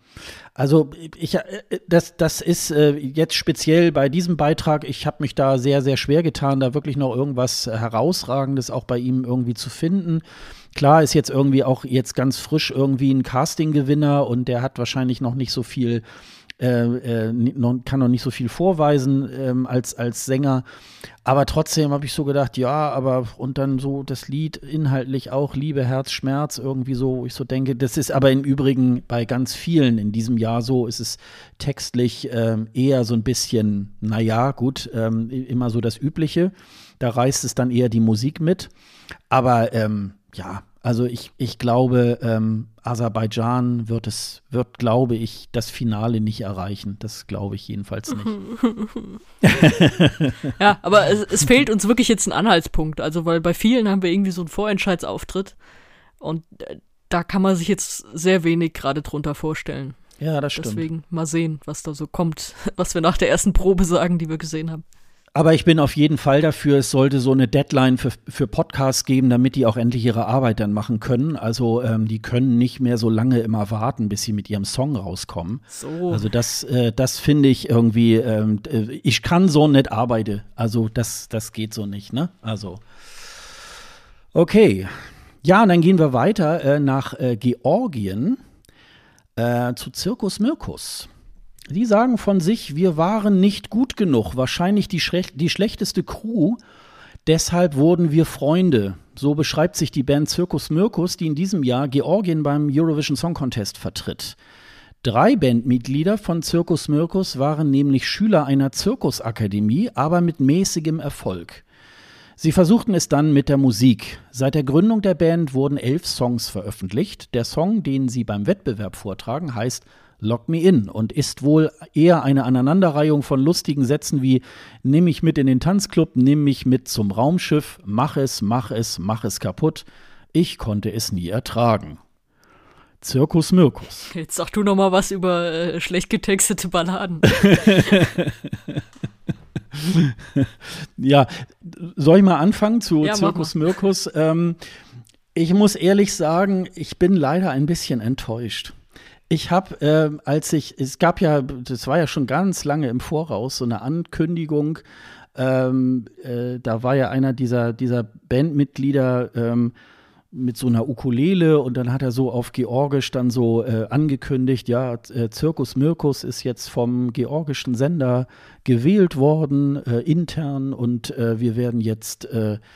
das ist jetzt speziell bei diesem Beitrag, ich habe mich da sehr, sehr schwer getan, da wirklich noch irgendwas Herausragendes auch bei ihm irgendwie zu finden. Klar ist jetzt irgendwie auch jetzt ganz frisch irgendwie ein Casting-Gewinner und der hat wahrscheinlich noch nicht so viel, kann noch nicht so viel vorweisen als Sänger. Aber trotzdem habe ich so gedacht, ja, aber und dann so das Lied inhaltlich auch Liebe, Herz, Schmerz irgendwie so, wo ich so denke, das ist aber im Übrigen bei ganz vielen in diesem Jahr so, ist es textlich eher so ein bisschen, naja, gut, immer so das Übliche. Da reißt es dann eher die Musik mit. Aber ja, also ich glaube, Aserbaidschan wird, glaube ich, das Finale nicht erreichen. Das glaube ich jedenfalls nicht. Ja, aber es fehlt uns wirklich jetzt ein Anhaltspunkt. Also, weil bei vielen haben wir irgendwie so einen Vorentscheidsauftritt und da kann man sich jetzt sehr wenig gerade drunter vorstellen. Ja, das stimmt. Deswegen mal sehen, was da so kommt, was wir nach der ersten Probe sagen, die wir gesehen haben. Aber ich bin auf jeden Fall dafür, es sollte so eine Deadline für Podcasts geben, damit die auch endlich ihre Arbeit dann machen können. Also die können nicht mehr so lange immer warten, bis sie mit ihrem Song rauskommen. So. Also das finde ich irgendwie, ich kann so nicht arbeiten. Also das geht so nicht, ne? Also okay. Ja, und dann gehen wir weiter nach Georgien zu Zirkus Mirkus. Die sagen von sich, wir waren nicht gut genug, wahrscheinlich die schlechteste Crew, deshalb wurden wir Freunde. So beschreibt sich die Band Zirkus Mirkus, die in diesem Jahr Georgien beim Eurovision Song Contest vertritt. 3 Bandmitglieder von Zirkus Mirkus waren nämlich Schüler einer Zirkusakademie, aber mit mäßigem Erfolg. Sie versuchten es dann mit der Musik. Seit der Gründung der Band wurden 11 Songs veröffentlicht. Der Song, den sie beim Wettbewerb vortragen, heißt Lock Me In und ist wohl eher eine Aneinanderreihung von lustigen Sätzen wie nimm mich mit in den Tanzclub, nimm mich mit zum Raumschiff, mach es, mach es, mach es kaputt. Ich konnte es nie ertragen. Zirkus Mirkus. Jetzt sag du noch mal was über schlecht getextete Balladen. Ja, soll ich mal anfangen zu Zirkus Mirkus? Ich muss ehrlich sagen, ich bin leider ein bisschen enttäuscht. Ich habe, es gab ja, das war ja schon ganz lange im Voraus, so eine Ankündigung, da war ja einer dieser Bandmitglieder mit so einer Ukulele und dann hat er so auf Georgisch dann so angekündigt, ja, Zirkus Mirkus ist jetzt vom georgischen Sender gewählt worden, intern und wir werden jetzt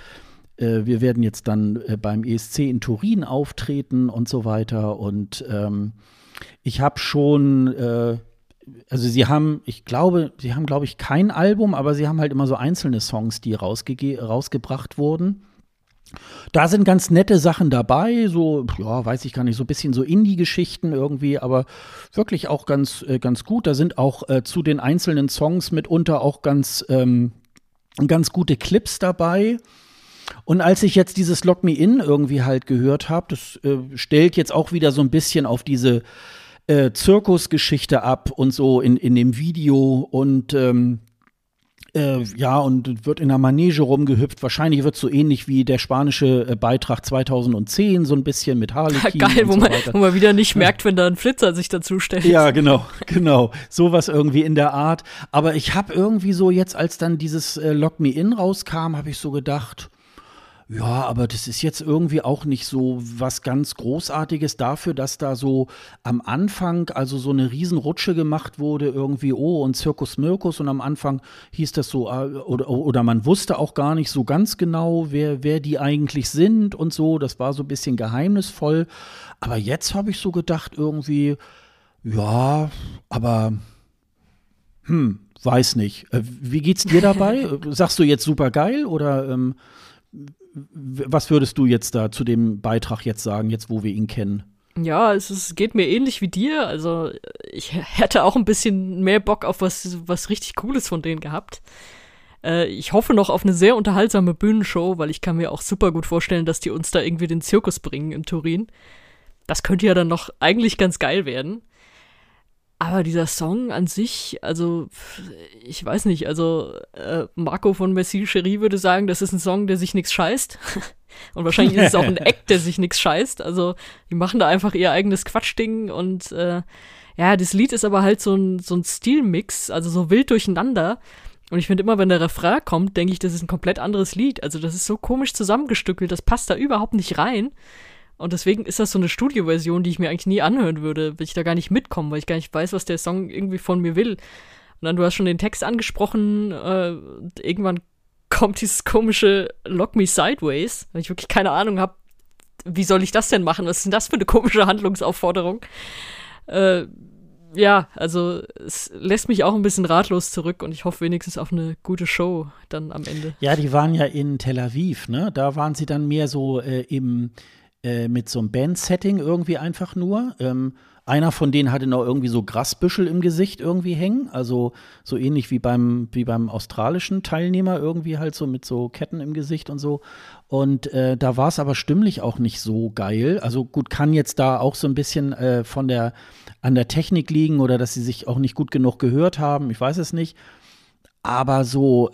dann beim ESC in Turin auftreten und so weiter und ich habe schon, also sie haben, glaube ich, kein Album, aber sie haben halt immer so einzelne Songs, die rausgebracht wurden. Da sind ganz nette Sachen dabei, so, ja, weiß ich gar nicht, so ein bisschen so Indie-Geschichten irgendwie, aber wirklich auch ganz gut. Da sind auch zu den einzelnen Songs mitunter auch ganz gute Clips dabei. Und als ich jetzt dieses Lock Me In irgendwie halt gehört habe, das stellt jetzt auch wieder so ein bisschen auf diese Zirkusgeschichte ab und so in dem Video und ja, und wird in der Manege rumgehüpft. Wahrscheinlich wird es so ähnlich wie der spanische Beitrag 2010, so ein bisschen mit Harlekin. Geil, wo man wieder nicht merkt, wenn da ein Flitzer sich dazu stellt. Ja, genau. Sowas irgendwie in der Art. Aber ich habe irgendwie so jetzt, als dann dieses Lock Me In rauskam, habe ich so gedacht, Ja, aber das ist jetzt irgendwie auch nicht so was ganz Großartiges dafür, dass da so am Anfang also so eine Riesenrutsche gemacht wurde, irgendwie, oh, und Zirkus Mirkus und am Anfang hieß das so, oder man wusste auch gar nicht so ganz genau, wer die eigentlich sind und so, das war so ein bisschen geheimnisvoll, aber jetzt habe ich so gedacht irgendwie, ja, aber weiß nicht. Wie geht's dir dabei? Sagst du jetzt super geil oder was würdest du jetzt da zu dem Beitrag jetzt sagen, jetzt wo wir ihn kennen? Ja, geht mir ähnlich wie dir. Also ich hätte auch ein bisschen mehr Bock auf was richtig Cooles von denen gehabt. Ich hoffe noch auf eine sehr unterhaltsame Bühnenshow, weil ich kann mir auch super gut vorstellen, dass die uns da irgendwie den Zirkus bringen in Turin. Das könnte ja dann noch eigentlich ganz geil werden. Aber dieser Song an sich, also ich weiß nicht, also Marco von Merci Chérie würde sagen, das ist ein Song, der sich nichts scheißt. Und wahrscheinlich ist es auch ein Act, der sich nichts scheißt. Also die machen da einfach ihr eigenes Quatschding und ja, das Lied ist aber halt so ein Stilmix, also so wild durcheinander. Und ich finde immer, wenn der Refrain kommt, denke ich, das ist ein komplett anderes Lied. Also das ist so komisch zusammengestückelt, das passt da überhaupt nicht rein. Und deswegen ist das so eine Studioversion, die ich mir eigentlich nie anhören würde, weil ich da gar nicht mitkomme, weil ich gar nicht weiß, was der Song irgendwie von mir will. Und dann, du hast schon den Text angesprochen, irgendwann kommt dieses komische Lock Me Sideways, weil ich wirklich keine Ahnung habe, wie soll ich das denn machen? Was ist denn das für eine komische Handlungsaufforderung? Ja, also es lässt mich auch ein bisschen ratlos zurück und ich hoffe wenigstens auf eine gute Show dann am Ende. Ja, die waren ja in Tel Aviv, ne? Da waren sie dann mehr so mit so einem Band-Setting irgendwie einfach nur. Einer von denen hatte noch irgendwie so Grasbüschel im Gesicht irgendwie hängen, also so ähnlich wie beim australischen Teilnehmer irgendwie halt so mit so Ketten im Gesicht und so. Und da war es aber stimmlich auch nicht so geil. Also gut, kann jetzt da auch so ein bisschen an der Technik liegen oder dass sie sich auch nicht gut genug gehört haben, ich weiß es nicht. Aber so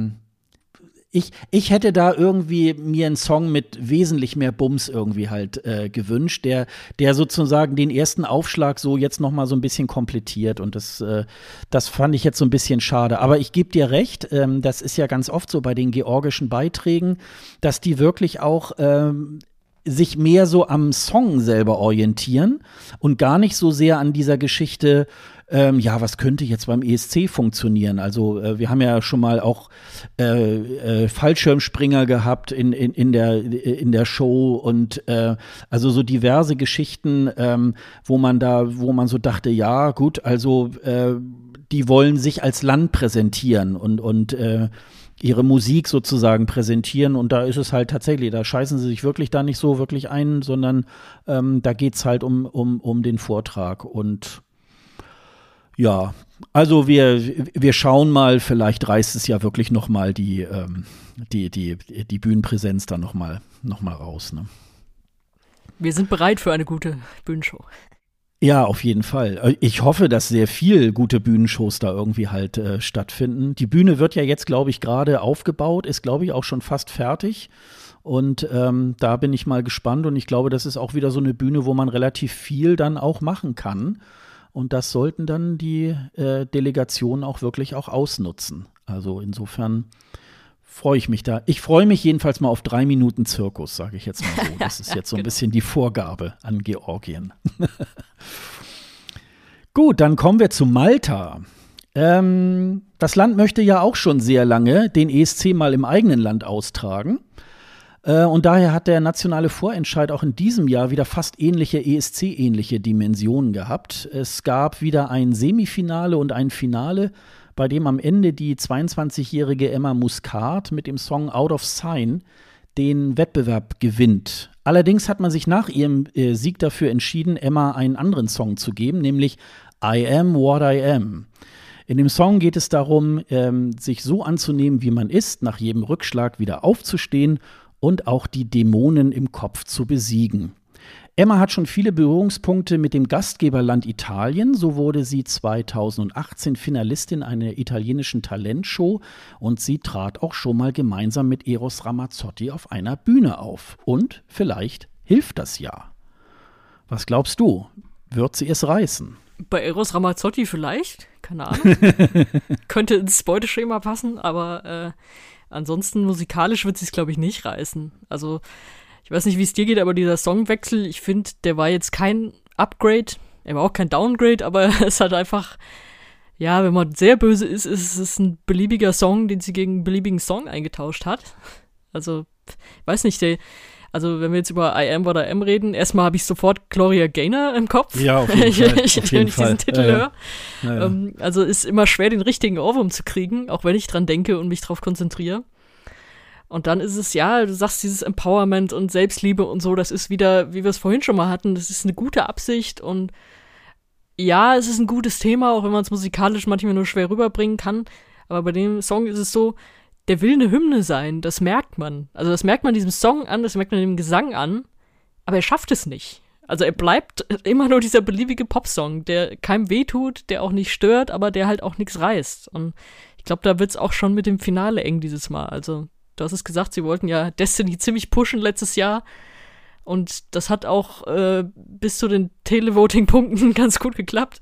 Ich hätte da irgendwie mir einen Song mit wesentlich mehr Bums irgendwie halt gewünscht, der sozusagen den ersten Aufschlag so jetzt noch mal so ein bisschen komplettiert und das fand ich jetzt so ein bisschen schade. Aber ich gebe dir recht, das ist ja ganz oft so bei den georgischen Beiträgen, dass die wirklich auch sich mehr so am Song selber orientieren und gar nicht so sehr an dieser Geschichte, ja, was könnte jetzt beim ESC funktionieren? Also wir haben ja schon mal auch Fallschirmspringer gehabt in der Show und also so diverse Geschichten, wo man so dachte, ja gut, also die wollen sich als Land präsentieren und ihre Musik sozusagen präsentieren und da ist es halt tatsächlich, da scheißen sie sich wirklich da nicht so wirklich ein, sondern da geht's halt um den Vortrag und ja, also wir schauen mal, vielleicht reißt es ja wirklich noch mal die Bühnenpräsenz dann noch mal raus, ne? Wir sind bereit für eine gute Bühnenshow. Ja, auf jeden Fall. Ich hoffe, dass sehr viel gute Bühnenshows da irgendwie halt stattfinden. Die Bühne wird ja jetzt, glaube ich, gerade aufgebaut, ist, glaube ich, auch schon fast fertig. Und da bin ich mal gespannt und ich glaube, das ist auch wieder so eine Bühne, wo man relativ viel dann auch machen kann. Und das sollten dann die Delegationen auch wirklich auch ausnutzen. Also insofern freue ich mich da. Ich freue mich jedenfalls mal auf 3 Minuten Zirkus, sage ich jetzt mal so. Das ist jetzt so ein bisschen die Vorgabe an Georgien. Gut, dann kommen wir zu Malta. Das Land möchte ja auch schon sehr lange den ESC mal im eigenen Land austragen. Und daher hat der nationale Vorentscheid auch in diesem Jahr wieder fast ähnliche ESC-ähnliche Dimensionen gehabt. Es gab wieder ein Semifinale und ein Finale, bei dem am Ende die 22-jährige Emma Muscat mit dem Song Out of Sign den Wettbewerb gewinnt. Allerdings hat man sich nach ihrem Sieg dafür entschieden, Emma einen anderen Song zu geben, nämlich I Am What I Am. In dem Song geht es darum, sich so anzunehmen, wie man ist, nach jedem Rückschlag wieder aufzustehen und auch die Dämonen im Kopf zu besiegen. Emma hat schon viele Berührungspunkte mit dem Gastgeberland Italien. So wurde sie 2018 Finalistin einer italienischen Talentshow und sie trat auch schon mal gemeinsam mit Eros Ramazzotti auf einer Bühne auf. Und vielleicht hilft das ja. Was glaubst du? Wird sie es reißen? Bei Eros Ramazzotti vielleicht? Keine Ahnung. Könnte ins Beuteschema passen, aber ansonsten musikalisch wird sie es, glaube ich, nicht reißen. Also, ich weiß nicht, wie es dir geht, aber dieser Songwechsel, ich finde, der war jetzt kein Upgrade, er war auch kein Downgrade, aber es hat einfach, ja, wenn man sehr böse ist es ein beliebiger Song, den sie gegen einen beliebigen Song eingetauscht hat. Also, ich weiß nicht, also wenn wir jetzt über I Am What I Am reden, erstmal habe ich sofort Gloria Gaynor im Kopf. Ja, auf jeden Fall. Wenn ich diesen Titel höre. Ja. Also ist immer schwer, den richtigen Ohrwurm zu kriegen, auch wenn ich dran denke und mich drauf konzentriere. Und dann ist es, ja, du sagst dieses Empowerment und Selbstliebe und so, das ist wieder, wie wir es vorhin schon mal hatten, das ist eine gute Absicht und ja, es ist ein gutes Thema, auch wenn man es musikalisch manchmal nur schwer rüberbringen kann. Aber bei dem Song ist es so, der will eine Hymne sein, das merkt man. Also das merkt man diesem Song an, das merkt man dem Gesang an, aber er schafft es nicht. Also er bleibt immer nur dieser beliebige Popsong, der keinem wehtut, der auch nicht stört, aber der halt auch nichts reißt. Und ich glaube, da wird's auch schon mit dem Finale eng dieses Mal. Also du hast es gesagt, sie wollten ja Destiny ziemlich pushen letztes Jahr. Und das hat auch bis zu den Televoting-Punkten ganz gut geklappt.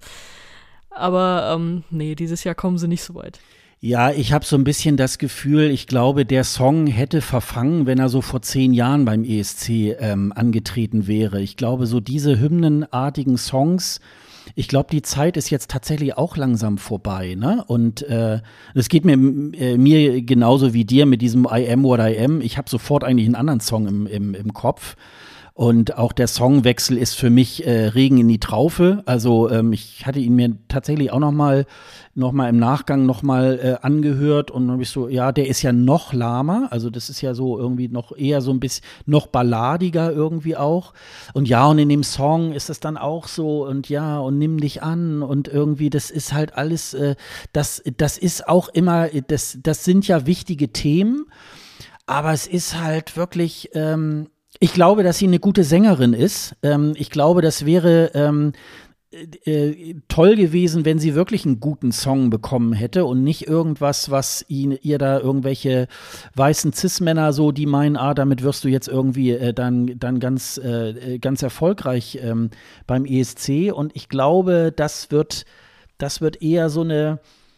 Aber nee, dieses Jahr kommen sie nicht so weit. Ja, ich habe so ein bisschen das Gefühl, ich glaube, der Song hätte verfangen, wenn er so vor 10 Jahren beim ESC angetreten wäre. Ich glaube, so diese hymnenartigen Songs, ich glaube, die Zeit ist jetzt tatsächlich auch langsam vorbei, ne? Und es geht mir genauso wie dir mit diesem I Am What I Am. Ich habe sofort eigentlich einen anderen Song im Kopf. Und auch der Songwechsel ist für mich Regen in die Traufe. Also ich hatte ihn mir tatsächlich auch noch mal im Nachgang angehört und dann habe ich so, ja, der ist ja noch lahmer. Also das ist ja so irgendwie noch eher so ein bisschen noch balladiger irgendwie auch. Und ja, und in dem Song ist es dann auch so und ja, und nimm dich an und irgendwie, das ist halt alles, das ist auch immer, das sind ja wichtige Themen, aber es ist halt wirklich, ich glaube, dass sie eine gute Sängerin ist. Ich glaube, das wäre toll gewesen, wenn sie wirklich einen guten Song bekommen hätte und nicht irgendwas, was ihr da irgendwelche weißen Cis-Männer so, die meinen, damit wirst du jetzt irgendwie dann ganz erfolgreich beim ESC. Und ich glaube, das wird eher so eine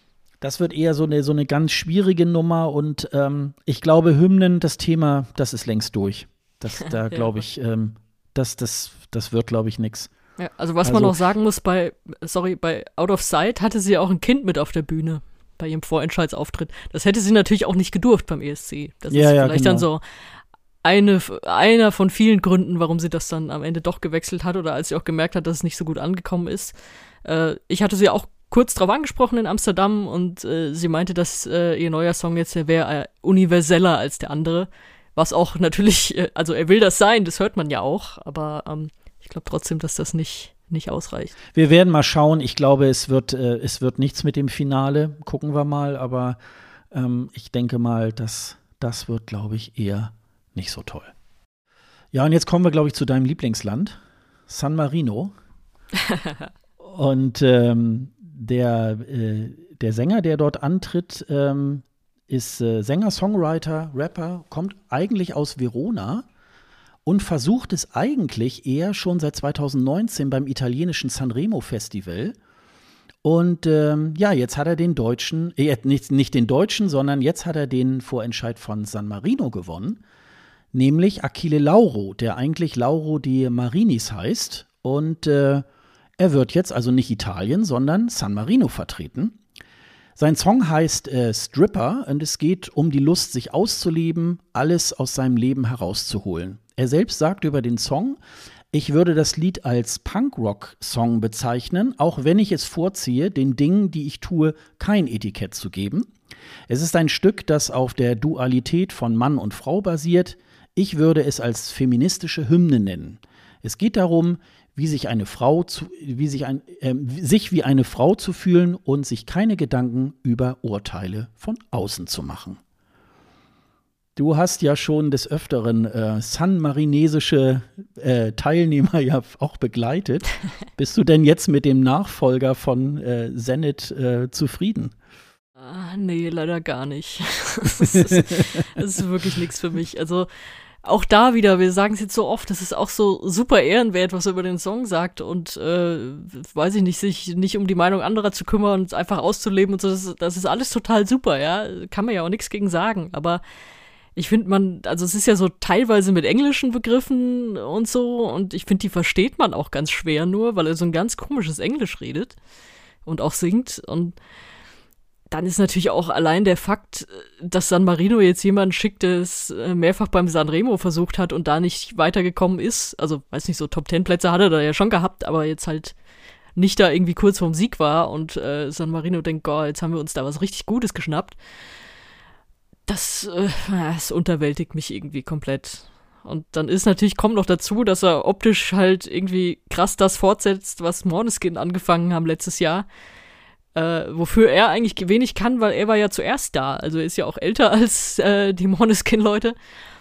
ganz schwierige Nummer. Und ich glaube, Hymnen, das Thema, das ist längst durch. Da glaube ich, das wird, glaube ich, nix. Ja, also was man noch sagen muss, bei Out of Sight hatte sie auch ein Kind mit auf der Bühne bei ihrem Vorentscheidsauftritt. Das hätte sie natürlich auch nicht gedurft beim ESC. Das ist vielleicht dann so einer von vielen Gründen, warum sie das dann am Ende doch gewechselt hat oder als sie auch gemerkt hat, dass es nicht so gut angekommen ist. Ich hatte sie auch kurz drauf angesprochen in Amsterdam und sie meinte, dass ihr neuer Song jetzt wäre universeller als der andere. Was auch natürlich, also er will das sein, das hört man ja auch, aber ich glaube trotzdem, dass das nicht ausreicht. Wir werden mal schauen. Ich glaube, es wird nichts mit dem Finale. Gucken wir mal, aber ich denke mal, das wird, glaube ich, eher nicht so toll. Ja, und jetzt kommen wir, glaube ich, zu deinem Lieblingsland, San Marino. Und der Sänger, der dort antritt, ist Sänger, Songwriter, Rapper, kommt eigentlich aus Verona und versucht es eigentlich eher schon seit 2019 beim italienischen Sanremo Festival. Und jetzt hat er den Deutschen, nicht den Deutschen, sondern jetzt hat er den Vorentscheid von San Marino gewonnen, nämlich Achille Lauro, der eigentlich Lauro de Marinis heißt. Und er wird jetzt also nicht Italien, sondern San Marino vertreten. Sein Song heißt Stripper und es geht um die Lust, sich auszuleben, alles aus seinem Leben herauszuholen. Er selbst sagt über den Song, ich würde das Lied als Punk-Rock-Song bezeichnen, auch wenn ich es vorziehe, den Dingen, die ich tue, kein Etikett zu geben. Es ist ein Stück, das auf der Dualität von Mann und Frau basiert. Ich würde es als feministische Hymne nennen. Es geht darum, sich wie eine Frau zu fühlen und sich keine Gedanken über Urteile von außen zu machen. Du hast ja schon des Öfteren sanmarinesische Teilnehmer ja auch begleitet. Bist du denn jetzt mit dem Nachfolger von Zenit zufrieden? Nee, leider gar nicht. Das ist wirklich nichts für mich. Also auch da wieder, wir sagen es jetzt so oft, das ist auch so super ehrenwert, was er über den Song sagt und weiß ich nicht, sich nicht um die Meinung anderer zu kümmern und einfach auszuleben und so, das ist alles total super, ja, kann man ja auch nichts gegen sagen, aber ich finde also es ist ja so teilweise mit englischen Begriffen und so und ich finde, die versteht man auch ganz schwer nur, weil er so ein ganz komisches Englisch redet und auch singt und dann ist natürlich auch allein der Fakt, dass San Marino jetzt jemanden schickt, der es mehrfach beim Sanremo versucht hat und da nicht weitergekommen ist, also weiß nicht, so Top-10-Plätze hat er da ja schon gehabt, aber jetzt halt nicht da irgendwie kurz vorm Sieg war und San Marino denkt, jetzt haben wir uns da was richtig Gutes geschnappt. Das unterwältigt mich irgendwie komplett. Und dann kommt noch dazu, dass er optisch halt irgendwie krass das fortsetzt, was Måneskin angefangen haben letztes Jahr. Wofür er eigentlich wenig kann, weil er war ja zuerst da. Also er ist ja auch älter als die Måneskin-Leute.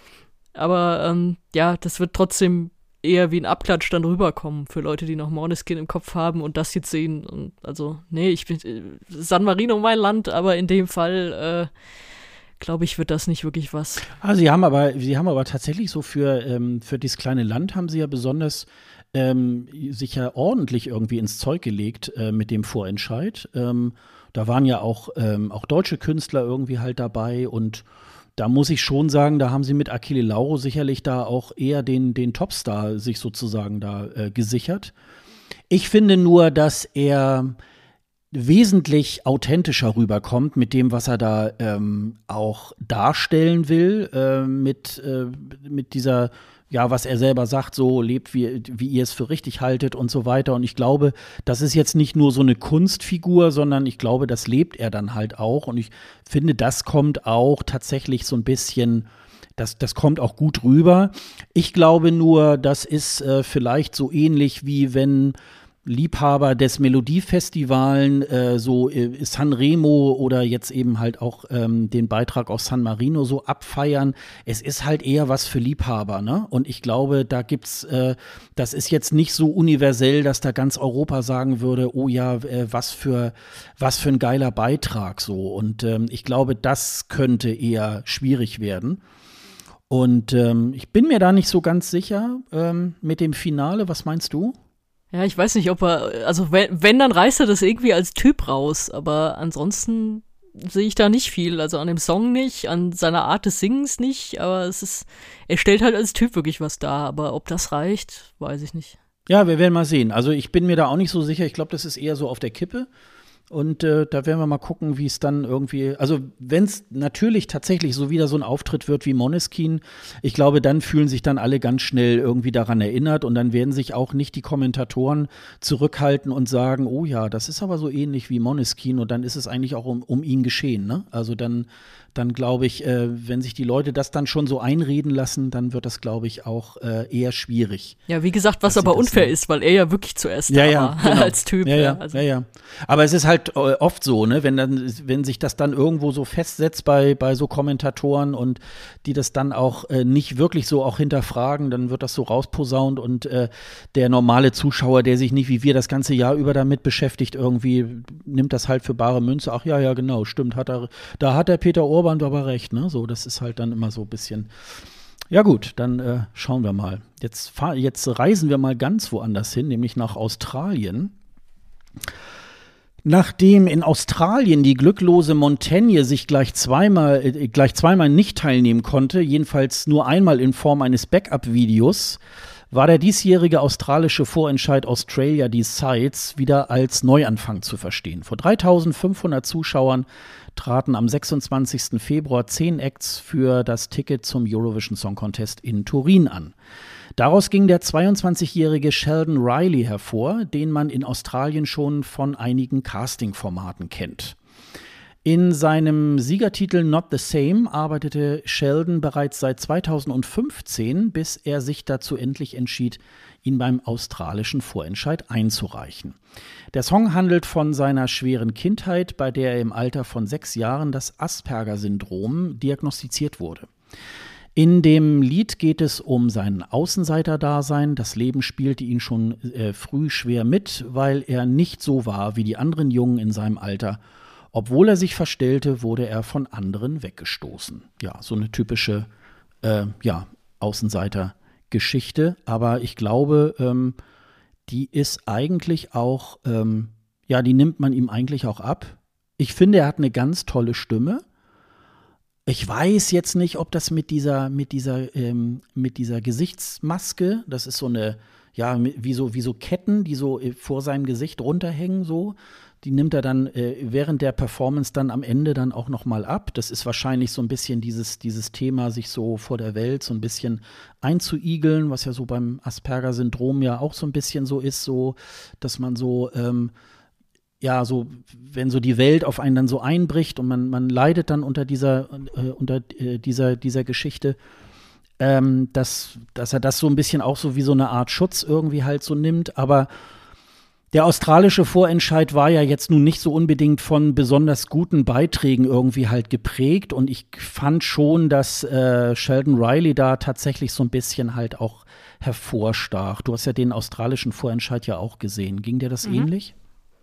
Aber das wird trotzdem eher wie ein Abklatsch dann rüberkommen für Leute, die noch Måneskin im Kopf haben und das jetzt sehen. Und also, nee, ich bin San Marino mein Land, aber in dem Fall glaube ich, wird das nicht wirklich was. Also sie haben aber tatsächlich so für dieses kleine Land haben sie ja besonders sich ja ordentlich irgendwie ins Zeug gelegt mit dem Vorentscheid. Da waren ja auch deutsche Künstler irgendwie halt dabei und da muss ich schon sagen, da haben sie mit Achille Lauro sicherlich da auch eher den Topstar sich sozusagen da gesichert. Ich finde nur, dass er wesentlich authentischer rüberkommt mit dem, was er da auch darstellen will, mit dieser, ja, was er selber sagt, so lebt, wie ihr es für richtig haltet und so weiter. Und ich glaube, das ist jetzt nicht nur so eine Kunstfigur, sondern ich glaube, das lebt er dann halt auch. Und ich finde, das kommt auch tatsächlich so ein bisschen, das kommt auch gut rüber. Ich glaube nur, das ist vielleicht so ähnlich wie wenn Liebhaber des Melodiefestivalen so Sanremo oder jetzt eben halt auch den Beitrag aus San Marino so abfeiern. Es ist halt eher was für Liebhaber, ne? Und ich glaube, da gibt's, das ist jetzt nicht so universell, dass da ganz Europa sagen würde, oh ja, was für ein geiler Beitrag so. Und ich glaube, das könnte eher schwierig werden. Und ich bin mir da nicht so ganz sicher mit dem Finale. Was meinst du? Ja, ich weiß nicht, ob also wenn, dann reißt er das irgendwie als Typ raus, aber ansonsten sehe ich da nicht viel. Also an dem Song nicht, an seiner Art des Singens nicht, aber er stellt halt als Typ wirklich was dar, aber ob das reicht, weiß ich nicht. Ja, wir werden mal sehen. Also ich bin mir da auch nicht so sicher. Ich glaube, das ist eher so auf der Kippe. Und da werden wir mal gucken, wie es dann irgendwie, also wenn es natürlich tatsächlich so wieder so ein Auftritt wird wie Måneskin, ich glaube, dann fühlen sich dann alle ganz schnell irgendwie daran erinnert und dann werden sich auch nicht die Kommentatoren zurückhalten und sagen, oh ja, das ist aber so ähnlich wie Måneskin und dann ist es eigentlich auch um ihn geschehen, ne? Also dann glaube ich, wenn sich die Leute das dann schon so einreden lassen, dann wird das, glaube ich, auch eher schwierig. Ja, wie gesagt, was aber unfair ist, weil er ja wirklich zuerst da war, genau. Als Typ. Ja. Aber es ist halt oft so, ne, wenn sich das dann irgendwo so festsetzt bei so Kommentatoren und die das dann auch nicht wirklich so auch hinterfragen, dann wird das so rausposaunt und der normale Zuschauer, der sich nicht wie wir das ganze Jahr über damit beschäftigt, irgendwie nimmt das halt für bare Münze. Ach ja, genau, stimmt, da hat der Peter Orban aber recht, ne? So, das ist halt dann immer so ein bisschen. Ja gut, dann schauen wir mal. Jetzt reisen wir mal ganz woanders hin, nämlich nach Australien. Nachdem in Australien die glücklose Montaigne sich gleich zweimal nicht teilnehmen konnte, jedenfalls nur einmal in Form eines Backup-Videos, war der diesjährige australische Vorentscheid Australia Decides wieder als Neuanfang zu verstehen. Vor 3.500 Zuschauern traten am 26. Februar 10 Acts für das Ticket zum Eurovision Song Contest in Turin an. Daraus ging der 22-jährige Sheldon Riley hervor, den man in Australien schon von einigen Casting-Formaten kennt. In seinem Siegertitel Not the Same arbeitete Sheldon bereits seit 2015, bis er sich dazu endlich entschied, ihn beim australischen Vorentscheid einzureichen. Der Song handelt von seiner schweren Kindheit, bei der er im Alter von 6 Jahren das Asperger-Syndrom diagnostiziert wurde. In dem Lied geht es um sein Außenseiter-Dasein. Das Leben spielte ihn schon früh schwer mit, weil er nicht so war wie die anderen Jungen in seinem Alter. Obwohl er sich verstellte, wurde er von anderen weggestoßen. Ja, so eine typische Außenseiter-Geschichte. Aber ich glaube, die ist eigentlich auch, die nimmt man ihm eigentlich auch ab. Ich finde, er hat eine ganz tolle Stimme. Ich weiß jetzt nicht, ob das mit dieser Gesichtsmaske, das ist so eine, ja, wie so Ketten, die so vor seinem Gesicht runterhängen, so. Die nimmt er dann während der Performance dann am Ende dann auch noch mal ab. Das ist wahrscheinlich so ein bisschen dieses Thema, sich so vor der Welt so ein bisschen einzuigeln, was ja so beim Asperger-Syndrom ja auch so ein bisschen so ist, so, dass man so, so, wenn so die Welt auf einen dann so einbricht und man leidet dann unter dieser Geschichte, dass er das so ein bisschen auch so wie so eine Art Schutz irgendwie halt so nimmt, aber der australische Vorentscheid war ja jetzt nun nicht so unbedingt von besonders guten Beiträgen irgendwie halt geprägt und ich fand schon, dass Sheldon Riley da tatsächlich so ein bisschen halt auch hervorstach. Du hast ja den australischen Vorentscheid ja auch gesehen. Ging dir das ähnlich?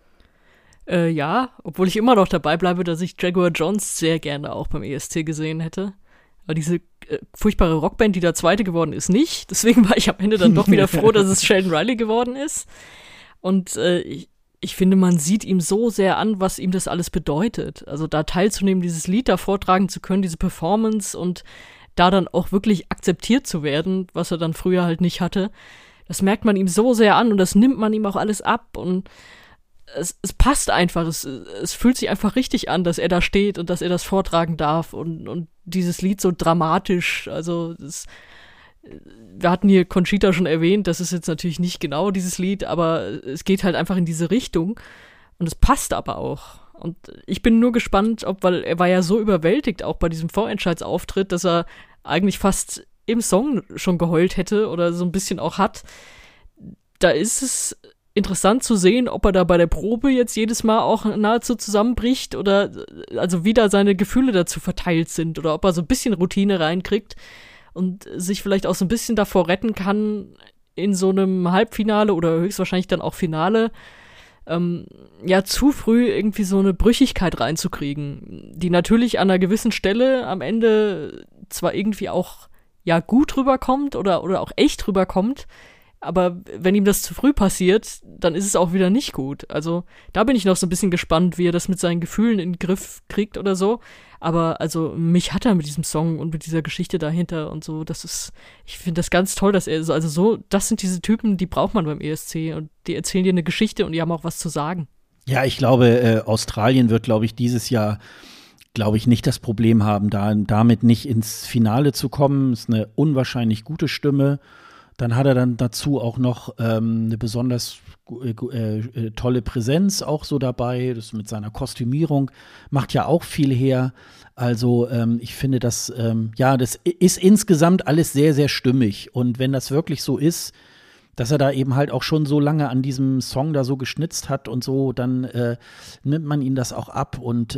Ja, obwohl ich immer noch dabei bleibe, dass ich Jaguar Jones sehr gerne auch beim ESC gesehen hätte. Aber diese furchtbare Rockband, die da Zweite geworden ist, nicht. Deswegen war ich am Ende dann doch wieder froh, dass es Sheldon Riley geworden ist. Und ich finde, man sieht ihm so sehr an, was ihm das alles bedeutet. Also da teilzunehmen, dieses Lied da vortragen zu können, diese Performance und da dann auch wirklich akzeptiert zu werden, was er dann früher halt nicht hatte, das merkt man ihm so sehr an und das nimmt man ihm auch alles ab und es passt einfach, es fühlt sich einfach richtig an, dass er da steht und dass er das vortragen darf und dieses Lied so dramatisch, also wir hatten hier Conchita schon erwähnt, das ist jetzt natürlich nicht genau dieses Lied, aber es geht halt einfach in diese Richtung und es passt aber auch. Und ich bin nur gespannt, weil er war ja so überwältigt auch bei diesem Vorentscheidsauftritt, dass er eigentlich fast im Song schon geheult hätte oder so ein bisschen auch hat. Da ist es interessant zu sehen, ob er da bei der Probe jetzt jedes Mal auch nahezu zusammenbricht oder also wie da seine Gefühle dazu verteilt sind oder ob er so ein bisschen Routine reinkriegt und sich vielleicht auch so ein bisschen davor retten kann, in so einem Halbfinale oder höchstwahrscheinlich dann auch Finale zu früh irgendwie so eine Brüchigkeit reinzukriegen, die natürlich an einer gewissen Stelle am Ende zwar irgendwie auch gut rüberkommt oder auch echt rüberkommt, aber wenn ihm das zu früh passiert, dann ist es auch wieder nicht gut. Also da bin ich noch so ein bisschen gespannt, wie er das mit seinen Gefühlen in den Griff kriegt oder so. Aber also mich hat er mit diesem Song und mit dieser Geschichte dahinter und so, ich finde das ganz toll, dass er das sind diese Typen, die braucht man beim ESC und die erzählen dir eine Geschichte und die haben auch was zu sagen. Ja, ich glaube, Australien wird, glaube ich, dieses Jahr nicht das Problem haben, damit nicht ins Finale zu kommen. Ist eine unwahrscheinlich gute Stimme. Dann hat er dann dazu auch noch eine besonders tolle Präsenz auch so dabei. Das mit seiner Kostümierung macht ja auch viel her. Also ich finde, das ist insgesamt alles sehr, sehr stimmig. Und wenn das wirklich so ist, dass er da eben halt auch schon so lange an diesem Song da so geschnitzt hat und so, dann nimmt man ihn das auch ab. Und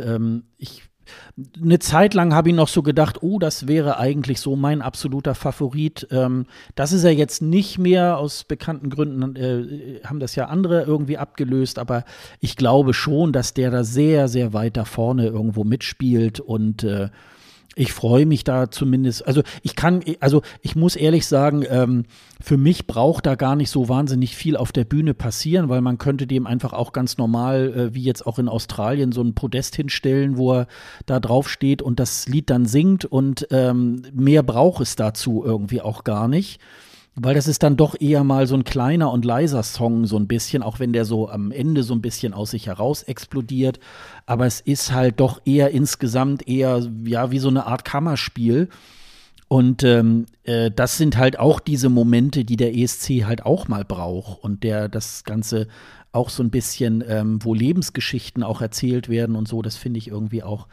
eine Zeit lang habe ich noch so gedacht, das wäre eigentlich so mein absoluter Favorit. Das ist er jetzt nicht mehr, aus bekannten Gründen haben das ja andere irgendwie abgelöst, aber ich glaube schon, dass der da sehr, sehr weit da vorne irgendwo mitspielt und ich freue mich da zumindest, ich muss ehrlich sagen, für mich braucht da gar nicht so wahnsinnig viel auf der Bühne passieren, weil man könnte dem einfach auch ganz normal, wie jetzt auch in Australien, so ein Podest hinstellen, wo er da drauf steht und das Lied dann singt und mehr braucht es dazu irgendwie auch gar nicht. Weil das ist dann doch eher mal so ein kleiner und leiser Song, so ein bisschen, auch wenn der so am Ende so ein bisschen aus sich heraus explodiert. Aber es ist halt doch eher insgesamt wie so eine Art Kammerspiel. Und das sind halt auch diese Momente, die der ESC halt auch mal braucht. Und das Ganze auch so ein bisschen, wo Lebensgeschichten auch erzählt werden und so, das finde ich irgendwie auch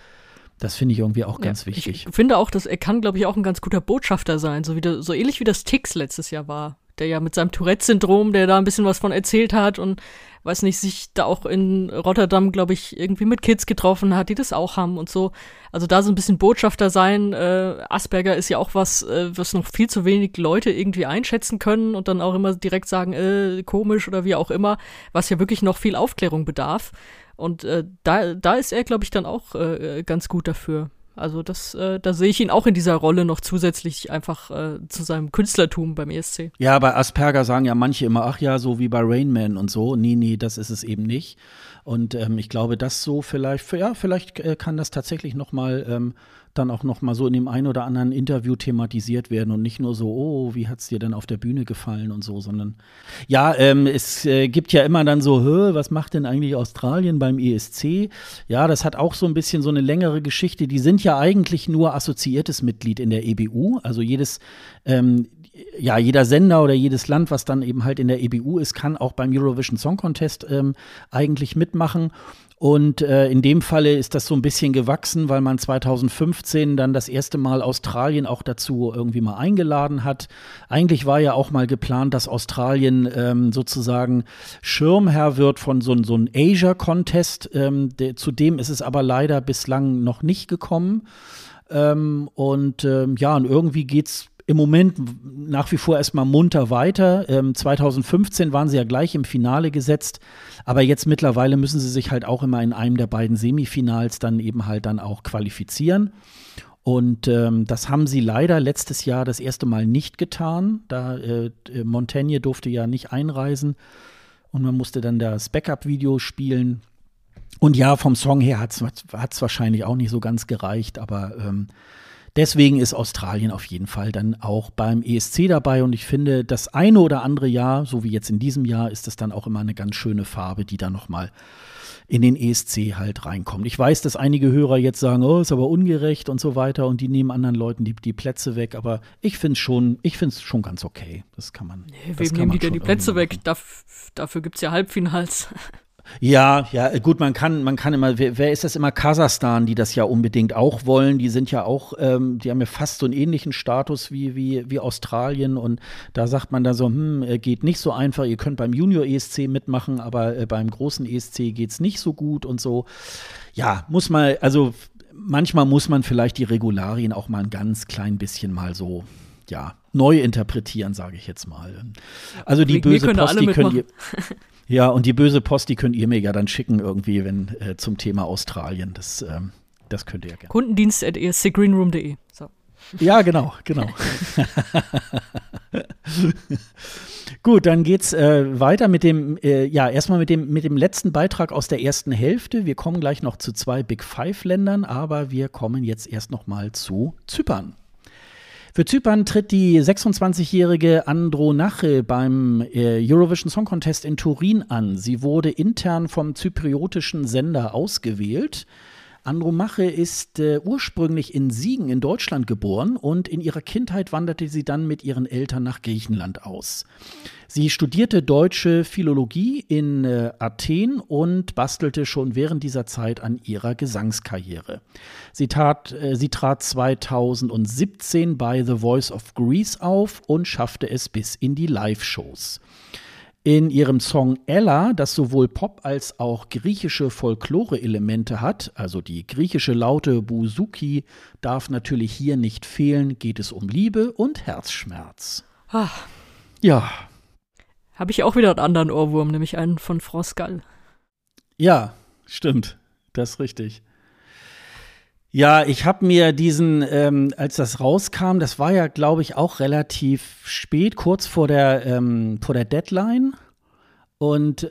ganz wichtig. Ich finde auch, dass er kann, glaube ich, auch ein ganz guter Botschafter sein, so ähnlich wie das Tix letztes Jahr war, der ja mit seinem Tourette-Syndrom, der da ein bisschen was von erzählt hat und weiß nicht, sich da auch in Rotterdam, glaube ich, irgendwie mit Kids getroffen hat, die das auch haben und so. Also da so ein bisschen Botschafter sein. Asperger ist ja auch was noch viel zu wenig Leute irgendwie einschätzen können und dann auch immer direkt sagen, komisch oder wie auch immer, was ja wirklich noch viel Aufklärung bedarf. Und da ist er, glaube ich, dann auch ganz gut dafür. Also da sehe ich ihn auch in dieser Rolle noch zusätzlich einfach zu seinem Künstlertum beim ESC. Ja, bei Asperger sagen ja manche immer, ach ja, so wie bei Rain Man und so. Nee, das ist es eben nicht. Und ich glaube, das so vielleicht kann das tatsächlich dann auch noch mal so in dem einen oder anderen Interview thematisiert werden und nicht nur so, oh, wie hat's dir denn auf der Bühne gefallen und so, sondern ja, es gibt ja immer dann so, was macht denn eigentlich Australien beim ESC? Ja, das hat auch so ein bisschen so eine längere Geschichte. Die sind ja eigentlich nur assoziiertes Mitglied in der EBU, also jeder Sender oder jedes Land, was dann eben halt in der EBU ist, kann auch beim Eurovision Song Contest eigentlich mitmachen. Und in dem Falle ist das so ein bisschen gewachsen, weil man 2015 dann das erste Mal Australien auch dazu irgendwie mal eingeladen hat. Eigentlich war ja auch mal geplant, dass Australien sozusagen Schirmherr wird von so einem Asia-Contest. Zu dem ist es aber leider bislang noch nicht gekommen. Und irgendwie geht's im Moment nach wie vor erstmal munter weiter. 2015 waren sie ja gleich im Finale gesetzt, aber jetzt mittlerweile müssen sie sich halt auch immer in einem der beiden Semifinals dann eben halt dann auch qualifizieren. Und das haben sie leider letztes Jahr das erste Mal nicht getan. Da Montaigne durfte ja nicht einreisen und man musste dann das Backup-Video spielen. Und ja, vom Song her hat's wahrscheinlich auch nicht so ganz gereicht, aber deswegen ist Australien auf jeden Fall dann auch beim ESC dabei und ich finde, das eine oder andere Jahr, so wie jetzt in diesem Jahr, ist das dann auch immer eine ganz schöne Farbe, die da nochmal in den ESC halt reinkommt. Ich weiß, dass einige Hörer jetzt sagen, oh, ist aber ungerecht und so weiter und die nehmen anderen Leuten die Plätze weg, aber ich finde es schon ganz okay. Das kann man. Wem nehmen die denn die Plätze weg? Dafür gibt es ja Halbfinals. Ja, gut, man kann immer, wer ist das immer? Kasachstan, die das ja unbedingt auch wollen, die sind ja auch, die haben ja fast so einen ähnlichen Status wie Australien und da sagt man dann so, geht nicht so einfach, ihr könnt beim Junior ESC mitmachen, aber beim großen ESC geht's nicht so gut und so. Ja, manchmal muss man vielleicht die Regularien auch mal ein ganz klein bisschen mal so, ja, neu interpretieren, sage ich jetzt mal. Also die böse Post, die könnt ihr ja, und die böse Post, die könnt ihr mir ja dann schicken irgendwie, wenn zum Thema Australien. Das könnt ihr ja gerne. Kundendienst@escgreenroom.de. So. Ja, genau. Gut, dann geht's weiter mit dem, erstmal mit dem letzten Beitrag aus der ersten Hälfte. Wir kommen gleich noch zu 2 Big Five-Ländern, aber wir kommen jetzt erst noch mal zu Zypern. Für Zypern tritt die 26-jährige Andronache beim Eurovision Song Contest in Turin an. Sie wurde intern vom zypriotischen Sender ausgewählt. Andromache ist ursprünglich in Siegen in Deutschland geboren und in ihrer Kindheit wanderte sie dann mit ihren Eltern nach Griechenland aus. Sie studierte deutsche Philologie in Athen und bastelte schon während dieser Zeit an ihrer Gesangskarriere. Sie trat 2017 bei The Voice of Greece auf und schaffte es bis in die Live-Shows. In ihrem Song Ella, das sowohl Pop als auch griechische Folklore-Elemente hat, also die griechische Laute Bouzouki darf natürlich hier nicht fehlen, geht es um Liebe und Herzschmerz. Ach. Ja. Habe ich auch wieder einen anderen Ohrwurm, nämlich einen von France Gall. Ja, stimmt. Das ist richtig. Ja, ich habe mir diesen, als das rauskam, das war ja, glaube ich, auch relativ spät, kurz vor der Deadline. Und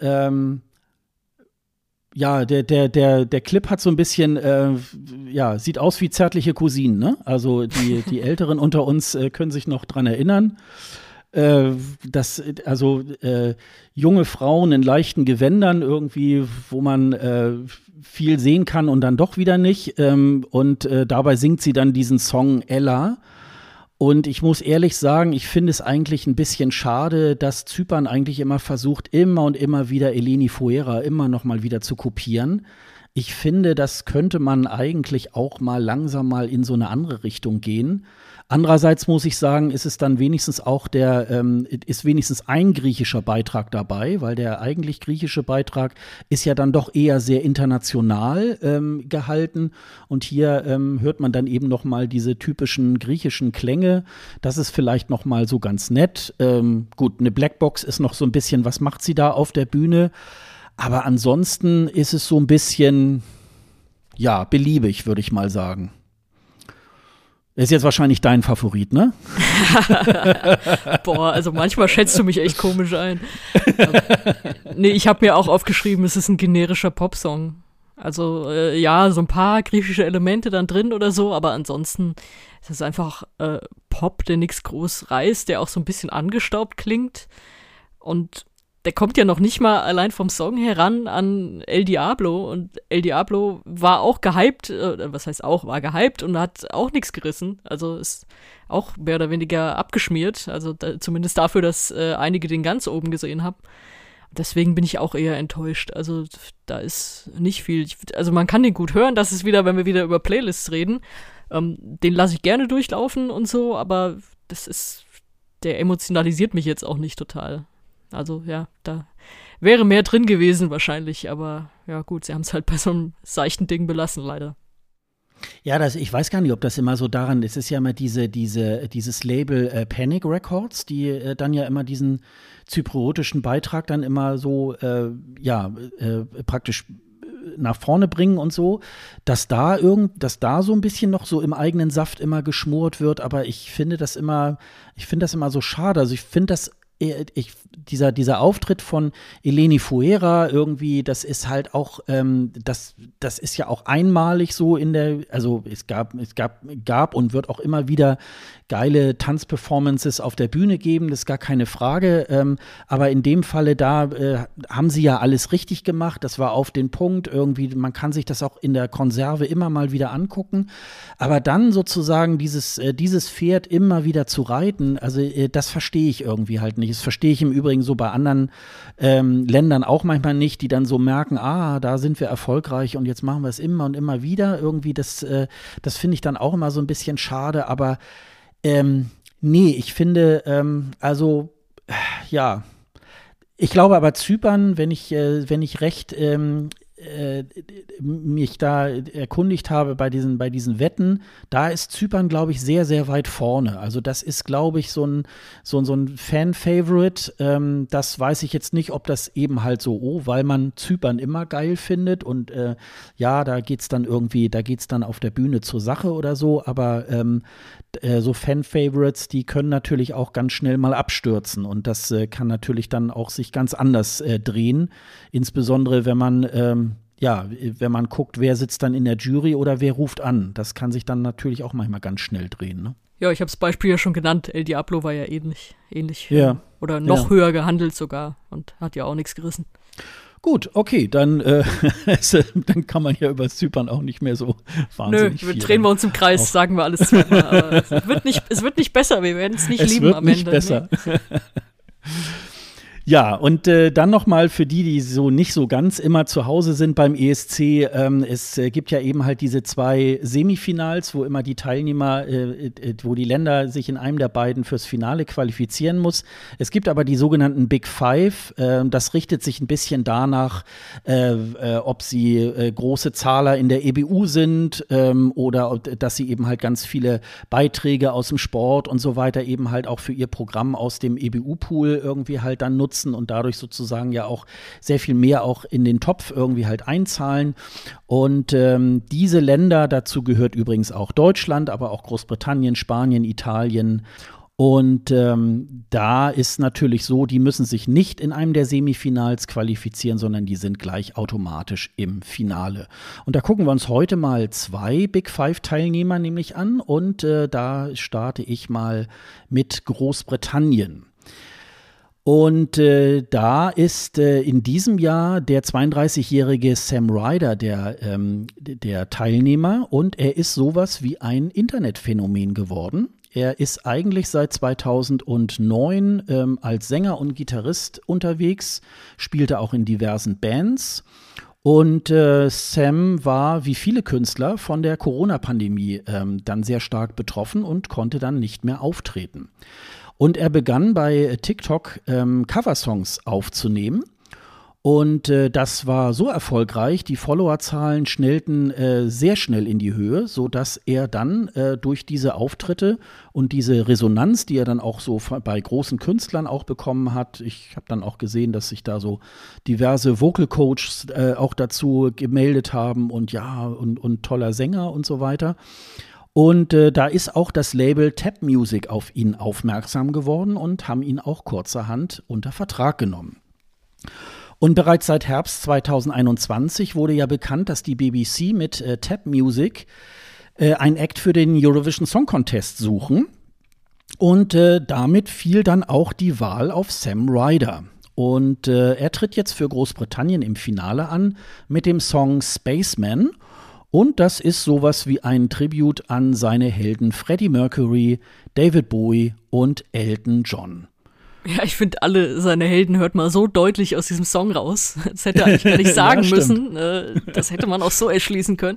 der Clip hat so ein bisschen, sieht aus wie zärtliche Cousinen, ne? Also die Älteren unter uns können sich noch dran erinnern. Junge Frauen in leichten Gewändern irgendwie, wo man viel sehen kann und dann doch wieder nicht. Dabei singt sie dann diesen Song Ella. Und ich muss ehrlich sagen, ich finde es eigentlich ein bisschen schade, dass Zypern eigentlich immer versucht, immer und immer wieder Eleni Fouera immer noch mal wieder zu kopieren. Ich finde, das könnte man eigentlich auch mal langsam mal in so eine andere Richtung gehen. Andererseits muss ich sagen, ist es dann wenigstens auch ist wenigstens ein griechischer Beitrag dabei, weil der eigentlich griechische Beitrag ist ja dann doch eher sehr international gehalten und hier hört man dann eben noch mal diese typischen griechischen Klänge. Das ist vielleicht noch mal so ganz nett. Gut, eine Blackbox ist noch so ein bisschen, was macht sie da auf der Bühne? Aber ansonsten ist es so ein bisschen, ja, beliebig, würde ich mal sagen. Ist jetzt wahrscheinlich dein Favorit, ne? Boah, also manchmal schätzt du mich echt komisch ein. Nee, ich habe mir auch aufgeschrieben, es ist ein generischer Popsong. Also ja, so ein paar griechische Elemente dann drin oder so, aber ansonsten ist es einfach Pop, der nichts groß reißt, der auch so ein bisschen angestaubt klingt. Und der kommt ja noch nicht mal allein vom Song heran an El Diablo. Und El Diablo war auch gehypt, was heißt auch, war gehypt und hat auch nichts gerissen. Also ist auch mehr oder weniger abgeschmiert. Also zumindest dafür, dass einige den ganz oben gesehen haben. Deswegen bin ich auch eher enttäuscht. Also da ist nicht viel. Also man kann den gut hören. Das ist wieder, wenn wir wieder über Playlists reden. Den lasse ich gerne durchlaufen und so, aber der emotionalisiert mich jetzt auch nicht total. Also ja, da wäre mehr drin gewesen wahrscheinlich, aber ja gut, sie haben es halt bei so einem seichten Ding belassen, leider. Ja, ich weiß gar nicht, ob das immer so daran, es ist ja immer dieses Label Panic Records, die dann ja immer diesen zypriotischen Beitrag dann immer so, praktisch nach vorne bringen und so, dass da so ein bisschen noch so im eigenen Saft immer geschmort wird, aber ich finde das immer so schade. Also ich finde dieser Auftritt von Eleni Fouera irgendwie, das ist halt auch, das ist ja auch einmalig so also es gab und wird auch immer wieder geile Tanzperformances auf der Bühne geben, das ist gar keine Frage, aber in dem Falle da haben sie ja alles richtig gemacht, das war auf den Punkt, irgendwie, man kann sich das auch in der Konserve immer mal wieder angucken, aber dann sozusagen dieses Pferd immer wieder zu reiten, also das verstehe ich irgendwie halt nicht. Das verstehe ich im Übrigen so bei anderen Ländern auch manchmal nicht, die dann so merken, da sind wir erfolgreich und jetzt machen wir es immer und immer wieder. Irgendwie, das finde ich dann auch immer so ein bisschen schade, aber nee, ich finde, ja, ich glaube aber Zypern, wenn ich recht mich da erkundigt habe bei diesen Wetten, da ist Zypern, glaube ich, sehr, sehr weit vorne. Also das ist, glaube ich, so ein Fan-Favorite. Das weiß ich jetzt nicht, ob das eben halt so, weil man Zypern immer geil findet und da geht's dann auf der Bühne zur Sache oder so, aber so Fan-Favorites, die können natürlich auch ganz schnell mal abstürzen und das kann natürlich dann auch sich ganz anders drehen, insbesondere wenn man guckt, wer sitzt dann in der Jury oder wer ruft an. Das kann sich dann natürlich auch manchmal ganz schnell drehen, ne? Ja, ich habe das Beispiel ja schon genannt. El Diablo war ja ähnlich oder noch ja. höher gehandelt sogar und hat ja auch nichts gerissen. Gut, okay, dann dann kann man ja über Zypern auch nicht mehr so wahnsinnig viel. Drehen wir uns im Kreis, sagen wir alles zweimal. Aber es wird nicht besser, wir werden es nicht lieben am Ende. Es wird nicht besser. Nee. Ja, und dann noch mal für die so nicht so ganz immer zu Hause sind beim ESC, es gibt ja eben halt diese 2 Semifinals, wo immer die Teilnehmer, wo die Länder sich in einem der beiden fürs Finale qualifizieren muss. Es gibt aber die sogenannten Big Five, das richtet sich ein bisschen danach, ob sie große Zahler in der EBU sind oder dass sie eben halt ganz viele Beiträge aus dem Sport und so weiter eben halt auch für ihr Programm aus dem EBU-Pool irgendwie halt dann nutzen und dadurch sozusagen ja auch sehr viel mehr auch in den Topf irgendwie halt einzahlen. Und diese Länder, dazu gehört übrigens auch Deutschland, aber auch Großbritannien, Spanien, Italien. Und da ist natürlich so, die müssen sich nicht in einem der Semifinals qualifizieren, sondern die sind gleich automatisch im Finale. Und da gucken wir uns heute mal 2 Big Five-Teilnehmer nämlich an. Und da starte ich mal mit Großbritannien. Und da ist in diesem Jahr der 32-jährige Sam Ryder der Teilnehmer und er ist sowas wie ein Internetphänomen geworden. Er ist eigentlich seit 2009 als Sänger und Gitarrist unterwegs, spielte auch in diversen Bands. Und Sam war, wie viele Künstler, von der Corona-Pandemie dann sehr stark betroffen und konnte dann nicht mehr auftreten. Und er begann bei TikTok Coversongs aufzunehmen. Und das war so erfolgreich, die Followerzahlen schnellten sehr schnell in die Höhe, sodass er dann durch diese Auftritte und diese Resonanz, die er dann auch so bei großen Künstlern auch bekommen hat, ich habe dann auch gesehen, dass sich da so diverse Vocal Coaches auch dazu gemeldet haben und ja, und toller Sänger und so weiter. Und da ist auch das Label Tap Music auf ihn aufmerksam geworden und haben ihn auch kurzerhand unter Vertrag genommen. Und bereits seit Herbst 2021 wurde ja bekannt, dass die BBC mit Tap Music ein Act für den Eurovision Song Contest suchen. Und damit fiel dann auch die Wahl auf Sam Ryder. Und er tritt jetzt für Großbritannien im Finale an mit dem Song Spaceman. Und das ist sowas wie ein Tribut an seine Helden Freddie Mercury, David Bowie und Elton John. Ja, ich finde, alle seine Helden hört man so deutlich aus diesem Song raus. Das hätte er eigentlich gar nicht sagen müssen. Das hätte man auch so erschließen können.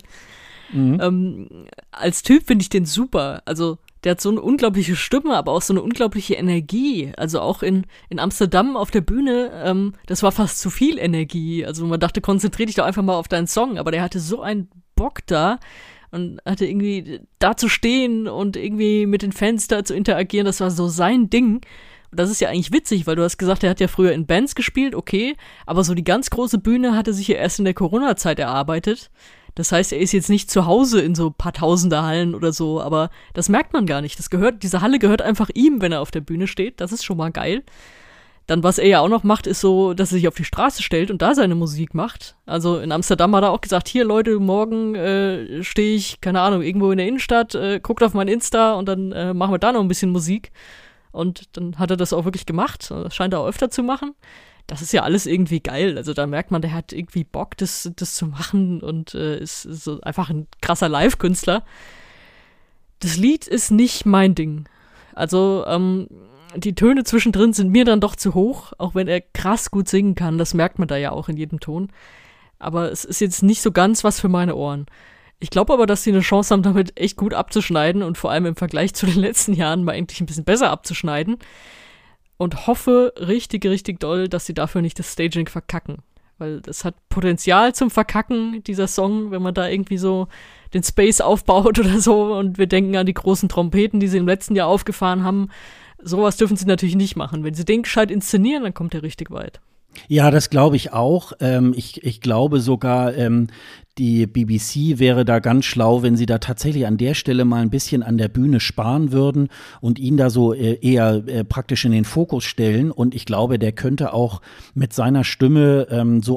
Als Typ finde ich den super. Also der hat so eine unglaubliche Stimme, aber auch so eine unglaubliche Energie. Also auch in Amsterdam auf der Bühne, das war fast zu viel Energie. Also man dachte, konzentrier dich doch einfach mal auf deinen Song. Aber der hatte so einen Bock da und hatte irgendwie da zu stehen und irgendwie mit den Fans da zu interagieren. Das war so sein Ding. Und das ist ja eigentlich witzig, weil du hast gesagt, er hat ja früher in Bands gespielt, okay. Aber so die ganz große Bühne hat er sich ja erst in der Corona-Zeit erarbeitet. Das heißt, er ist jetzt nicht zu Hause in so ein paar Tausender Hallen oder so, aber das merkt man gar nicht. Diese Halle gehört einfach ihm, wenn er auf der Bühne steht. Das ist schon mal geil. Dann, was er ja auch noch macht, ist so, dass er sich auf die Straße stellt und da seine Musik macht. Also in Amsterdam hat er auch gesagt, hier Leute, morgen stehe ich, keine Ahnung, irgendwo in der Innenstadt, guckt auf mein Insta und dann machen wir da noch ein bisschen Musik. Und dann hat er das auch wirklich gemacht. Das scheint er auch öfter zu machen. Das ist ja alles irgendwie geil. Also da merkt man, der hat irgendwie Bock, das zu machen und ist so einfach ein krasser Live-Künstler. Das Lied ist nicht mein Ding. Also die Töne zwischendrin sind mir dann doch zu hoch, auch wenn er krass gut singen kann. Das merkt man da ja auch in jedem Ton. Aber es ist jetzt nicht so ganz was für meine Ohren. Ich glaube aber, dass sie eine Chance haben, damit echt gut abzuschneiden und vor allem im Vergleich zu den letzten Jahren mal eigentlich ein bisschen besser abzuschneiden. Und hoffe richtig, richtig doll, dass sie dafür nicht das Staging verkacken. Weil das hat Potenzial zum Verkacken, dieser Song, wenn man da irgendwie so den Space aufbaut oder so. Und wir denken an die großen Trompeten, die sie im letzten Jahr aufgefahren haben. Sowas dürfen sie natürlich nicht machen. Wenn sie den gescheit inszenieren, dann kommt er richtig weit. Ja, das glaube ich auch. Ich glaube sogar, die BBC wäre da ganz schlau, wenn sie da tatsächlich an der Stelle mal ein bisschen an der Bühne sparen würden und ihn da so eher praktisch in den Fokus stellen. Und ich glaube, der könnte auch mit seiner Stimme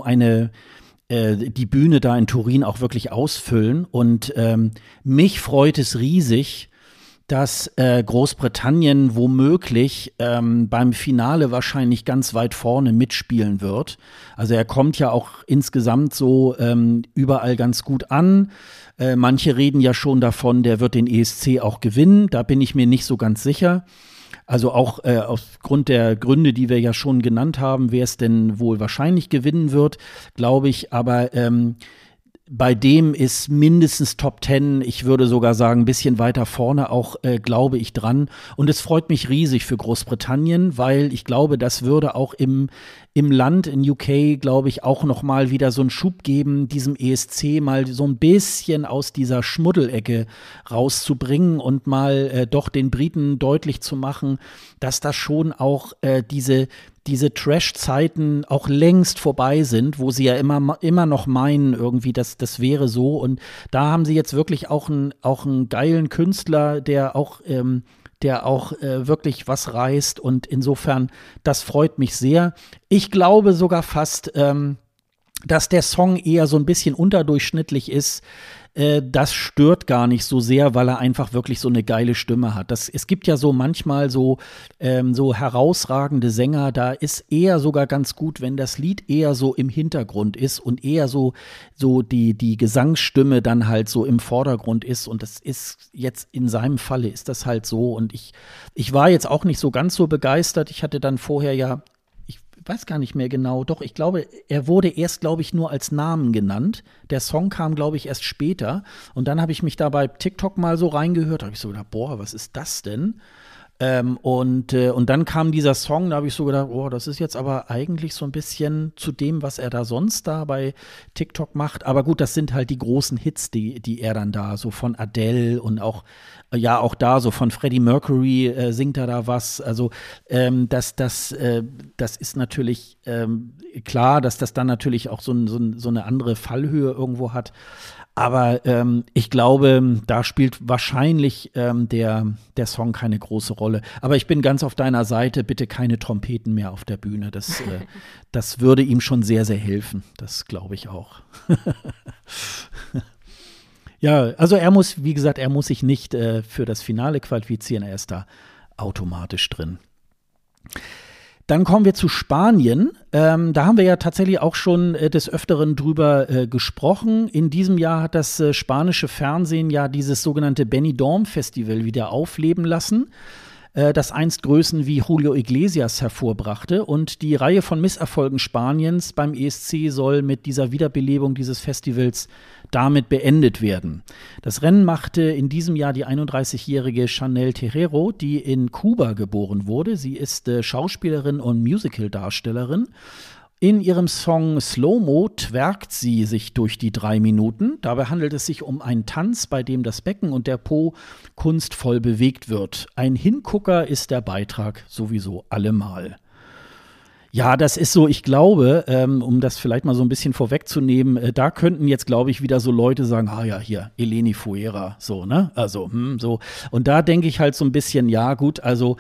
die Bühne da in Turin auch wirklich ausfüllen. Und mich freut es riesig, dass Großbritannien womöglich beim Finale wahrscheinlich ganz weit vorne mitspielen wird. Also er kommt ja auch insgesamt so überall ganz gut an. Manche reden ja schon davon, der wird den ESC auch gewinnen. Da bin ich mir nicht so ganz sicher. Also auch aufgrund der Gründe, die wir ja schon genannt haben, wer es denn wohl wahrscheinlich gewinnen wird, glaube ich. Aber bei dem ist mindestens Top 10, ich würde sogar sagen, ein bisschen weiter vorne auch, glaube ich, dran. Und es freut mich riesig für Großbritannien, weil ich glaube, das würde auch im Land, in UK, glaube ich, auch noch mal wieder so einen Schub geben, diesem ESC mal so ein bisschen aus dieser Schmuddelecke rauszubringen und mal doch den Briten deutlich zu machen, dass das schon auch diese Trash-Zeiten auch längst vorbei sind, wo sie ja immer noch meinen irgendwie, das wäre so. Und da haben sie jetzt wirklich auch einen geilen Künstler, der auch wirklich was reißt. Und insofern, das freut mich sehr. Ich glaube sogar fast, dass der Song eher so ein bisschen unterdurchschnittlich ist. Das stört gar nicht so sehr, weil er einfach wirklich so eine geile Stimme hat. Es gibt ja so manchmal so herausragende Sänger, da ist eher sogar ganz gut, wenn das Lied eher so im Hintergrund ist und eher so die Gesangsstimme dann halt so im Vordergrund ist. Und das ist jetzt in seinem Falle ist das halt so. Und ich war jetzt auch nicht so ganz so begeistert. Ich hatte dann vorher ja, weiß gar nicht mehr genau, doch, ich glaube, er wurde erst, glaube ich, nur als Namen genannt. Der Song kam, glaube ich, erst später. Und dann habe ich mich da bei TikTok mal so reingehört, habe ich so gedacht, boah, was ist das denn? Und dann kam dieser Song, da habe ich so gedacht, oh, das ist jetzt aber eigentlich so ein bisschen zu dem, was er da sonst da bei TikTok macht. Aber gut, das sind halt die großen Hits, die er dann da, so von Adele und auch da so von Freddie Mercury singt er da was. Also das ist natürlich klar, dass das dann natürlich auch so eine andere Fallhöhe irgendwo hat. Aber ich glaube, da spielt wahrscheinlich der Song keine große Rolle. Aber ich bin ganz auf deiner Seite, bitte keine Trompeten mehr auf der Bühne. Das würde ihm schon sehr, sehr helfen. Das glaube ich auch. Ja, also er muss sich nicht für das Finale qualifizieren. Er ist da automatisch drin. Dann kommen wir zu Spanien. Da haben wir ja tatsächlich auch schon des Öfteren drüber gesprochen. In diesem Jahr hat das spanische Fernsehen ja dieses sogenannte Benidorm-Festival wieder aufleben lassen, das einst Größen wie Julio Iglesias hervorbrachte. Und die Reihe von Misserfolgen Spaniens beim ESC soll mit dieser Wiederbelebung dieses Festivals damit beendet werden. Das Rennen machte in diesem Jahr die 31-jährige Chanel Terrero, die in Kuba geboren wurde. Sie ist Schauspielerin und Musical-Darstellerin. In ihrem Song Slow-Mo twerkt sie sich durch die 3 Minuten. Dabei handelt es sich um einen Tanz, bei dem das Becken und der Po kunstvoll bewegt wird. Ein Hingucker ist der Beitrag sowieso allemal. Ja, das ist so, ich glaube, um das vielleicht mal so ein bisschen vorwegzunehmen, da könnten jetzt, glaube ich, wieder so Leute sagen, ja, hier, Eleni Fuera, so, ne? Also, so. Und da denke ich halt so ein bisschen, ja, gut, also,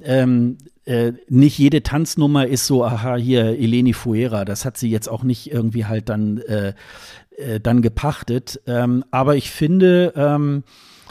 nicht jede Tanznummer ist so, hier, Eleni Fuera, das hat sie jetzt auch nicht irgendwie halt dann gepachtet. Aber ich finde,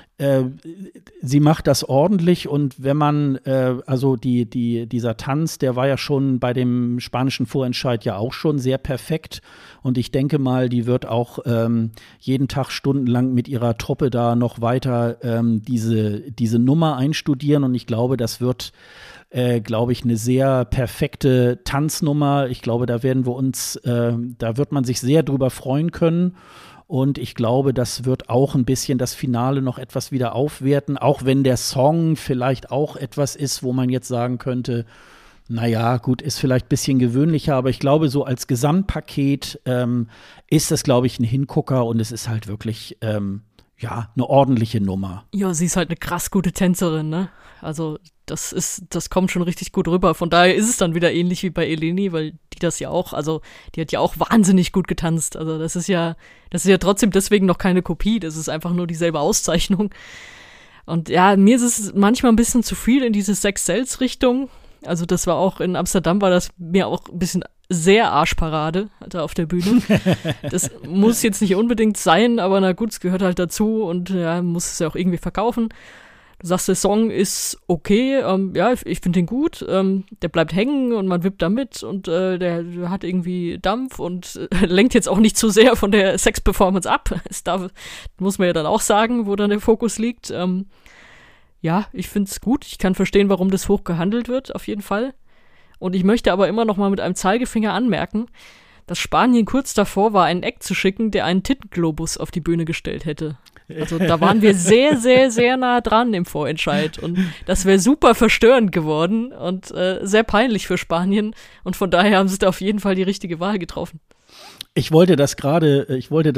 sie macht das ordentlich und wenn man, also dieser Tanz, der war ja schon bei dem spanischen Vorentscheid ja auch schon sehr perfekt und ich denke mal, die wird auch jeden Tag stundenlang mit ihrer Truppe da noch weiter diese Nummer einstudieren und ich glaube, das wird glaube ich, eine sehr perfekte Tanznummer. Ich glaube, da wird man sich sehr drüber freuen können. Und ich glaube, das wird auch ein bisschen das Finale noch etwas wieder aufwerten, auch wenn der Song vielleicht auch etwas ist, wo man jetzt sagen könnte, naja, gut, ist vielleicht ein bisschen gewöhnlicher, aber ich glaube, so als Gesamtpaket ist das, glaube ich, ein Hingucker und es ist halt wirklich eine ordentliche Nummer. Ja, sie ist halt eine krass gute Tänzerin, ne? Also das kommt schon richtig gut rüber. Von daher ist es dann wieder ähnlich wie bei Eleni, weil die das ja auch, also die hat ja auch wahnsinnig gut getanzt. Also das ist ja trotzdem deswegen noch keine Kopie, das ist einfach nur dieselbe Auszeichnung. Und ja, mir ist es manchmal ein bisschen zu viel in diese Sex-Sells-Richtung. Also das war auch in Amsterdam, war das mir auch ein bisschen sehr Arschparade da auf der Bühne. Das muss jetzt nicht unbedingt sein, aber na gut, es gehört halt dazu und ja, muss es ja auch irgendwie verkaufen. Du sagst, der Song ist okay, ja, ich finde den gut, der bleibt hängen und man wippt da mit und der hat irgendwie Dampf und lenkt jetzt auch nicht zu sehr von der Sex-Performance ab. Muss man ja dann auch sagen, wo dann der Fokus liegt. Ja, ich finde es gut, ich kann verstehen, warum das hoch gehandelt wird, auf jeden Fall. Und ich möchte aber immer noch mal mit einem Zeigefinger anmerken, dass Spanien kurz davor war, einen Act zu schicken, der einen Tittenglobus auf die Bühne gestellt hätte. Also da waren wir sehr, sehr, sehr nah dran im Vorentscheid und das wäre super verstörend geworden und sehr peinlich für Spanien und von daher haben sie da auf jeden Fall die richtige Wahl getroffen. Ich wollte das gerade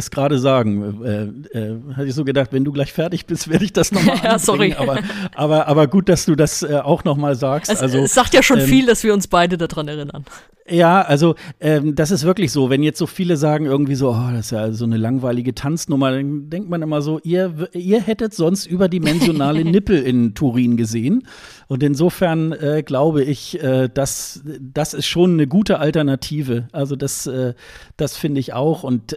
sagen. Hatte ich so gedacht, wenn du gleich fertig bist, werde ich das nochmal anbringen. Ja, sorry. Aber gut, dass du das auch nochmal sagst. Es sagt ja schon viel, dass wir uns beide daran erinnern. Ja, also das ist wirklich so, wenn jetzt so viele sagen irgendwie so, das ist ja so eine langweilige Tanznummer, dann denkt man immer so, ihr hättet sonst überdimensionale Nippel in Turin gesehen und insofern glaube ich, das ist schon eine gute Alternative, also das finde ich auch und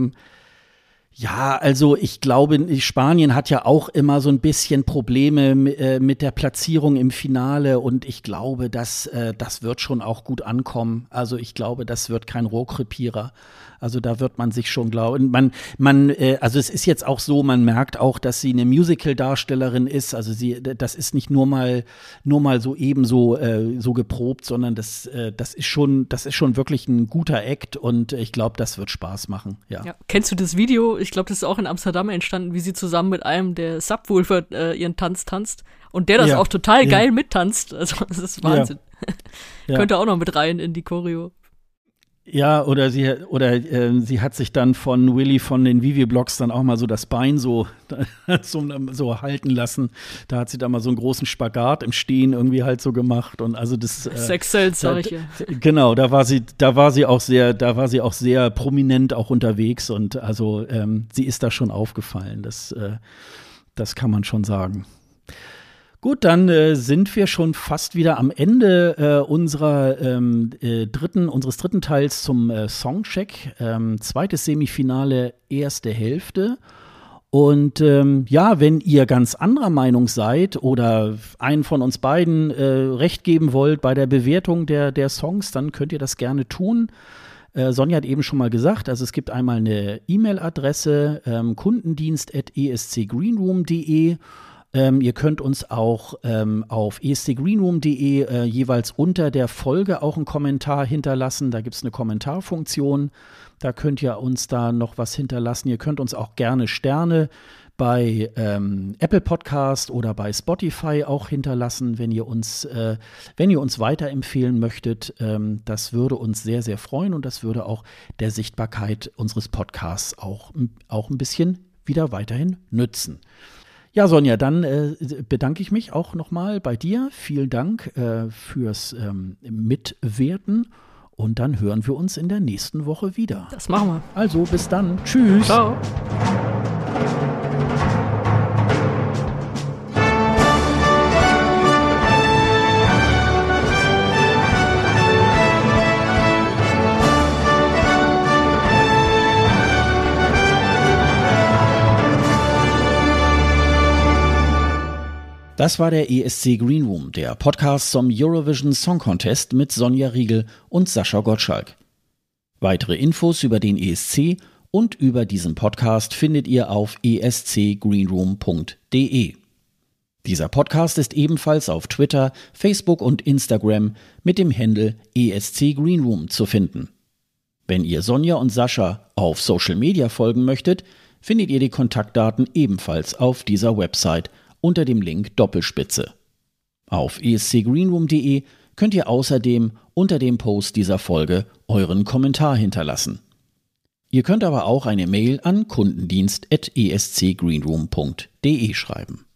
ja, also ich glaube, Spanien hat ja auch immer so ein bisschen Probleme mit der Platzierung im Finale und ich glaube, das wird schon auch gut ankommen. Also ich glaube, das wird kein Rohrkrepierer. Also da wird man sich schon glauben. Also es ist jetzt auch so, man merkt auch, dass sie eine Musical-Darstellerin ist. Also das ist nicht nur mal so ebenso so geprobt, sondern das ist schon wirklich ein guter Act und ich glaube, das wird Spaß machen. Ja. Kennst du das Video? Ich glaube, das ist auch in Amsterdam entstanden, wie sie zusammen mit einem der Subwoofer ihren Tanz tanzt und der das auch total geil mittanzt. Also das ist Wahnsinn. Ja. Könnte auch noch mit rein in die Choreo. Ja, oder sie hat sich dann von Willy von den Vivi-Blogs dann auch mal so das Bein so halten lassen. Da hat sie da mal so einen großen Spagat im Stehen irgendwie halt so gemacht und also das Sexcelt, sag ich ja. Genau, da war sie auch sehr prominent auch unterwegs und also sie ist da schon aufgefallen. Das kann man schon sagen. Gut, dann sind wir schon fast wieder am Ende unseres dritten Teils zum Songcheck. Zweites Semifinale, erste Hälfte. Und wenn ihr ganz anderer Meinung seid oder einen von uns beiden recht geben wollt bei der Bewertung der Songs, dann könnt ihr das gerne tun. Sonja hat eben schon mal gesagt, also es gibt einmal eine E-Mail-Adresse, kundendienst@escgreenroom.de. Ihr könnt uns auch auf escgreenroom.de jeweils unter der Folge auch einen Kommentar hinterlassen. Da gibt es eine Kommentarfunktion. Da könnt ihr uns da noch was hinterlassen. Ihr könnt uns auch gerne Sterne bei Apple Podcast oder bei Spotify auch hinterlassen, wenn ihr uns weiterempfehlen möchtet. Das würde uns sehr, sehr freuen und das würde auch der Sichtbarkeit unseres Podcasts auch ein bisschen wieder weiterhin nützen. Ja, Sonja, dann bedanke ich mich auch nochmal bei dir. Vielen Dank fürs Mitwerten und dann hören wir uns in der nächsten Woche wieder. Das machen wir. Also, bis dann. Tschüss. Ciao. Das war der ESC Green Room, der Podcast zum Eurovision Song Contest mit Sonja Riegel und Sascha Gottschalk. Weitere Infos über den ESC und über diesen Podcast findet ihr auf escgreenroom.de. Dieser Podcast ist ebenfalls auf Twitter, Facebook und Instagram mit dem Handle ESC Green Room zu finden. Wenn ihr Sonja und Sascha auf Social Media folgen möchtet, findet ihr die Kontaktdaten ebenfalls auf dieser Website unter dem Link Doppelspitze. Auf escgreenroom.de könnt ihr außerdem unter dem Post dieser Folge euren Kommentar hinterlassen. Ihr könnt aber auch eine Mail an kundendienst@escgreenroom.de schreiben.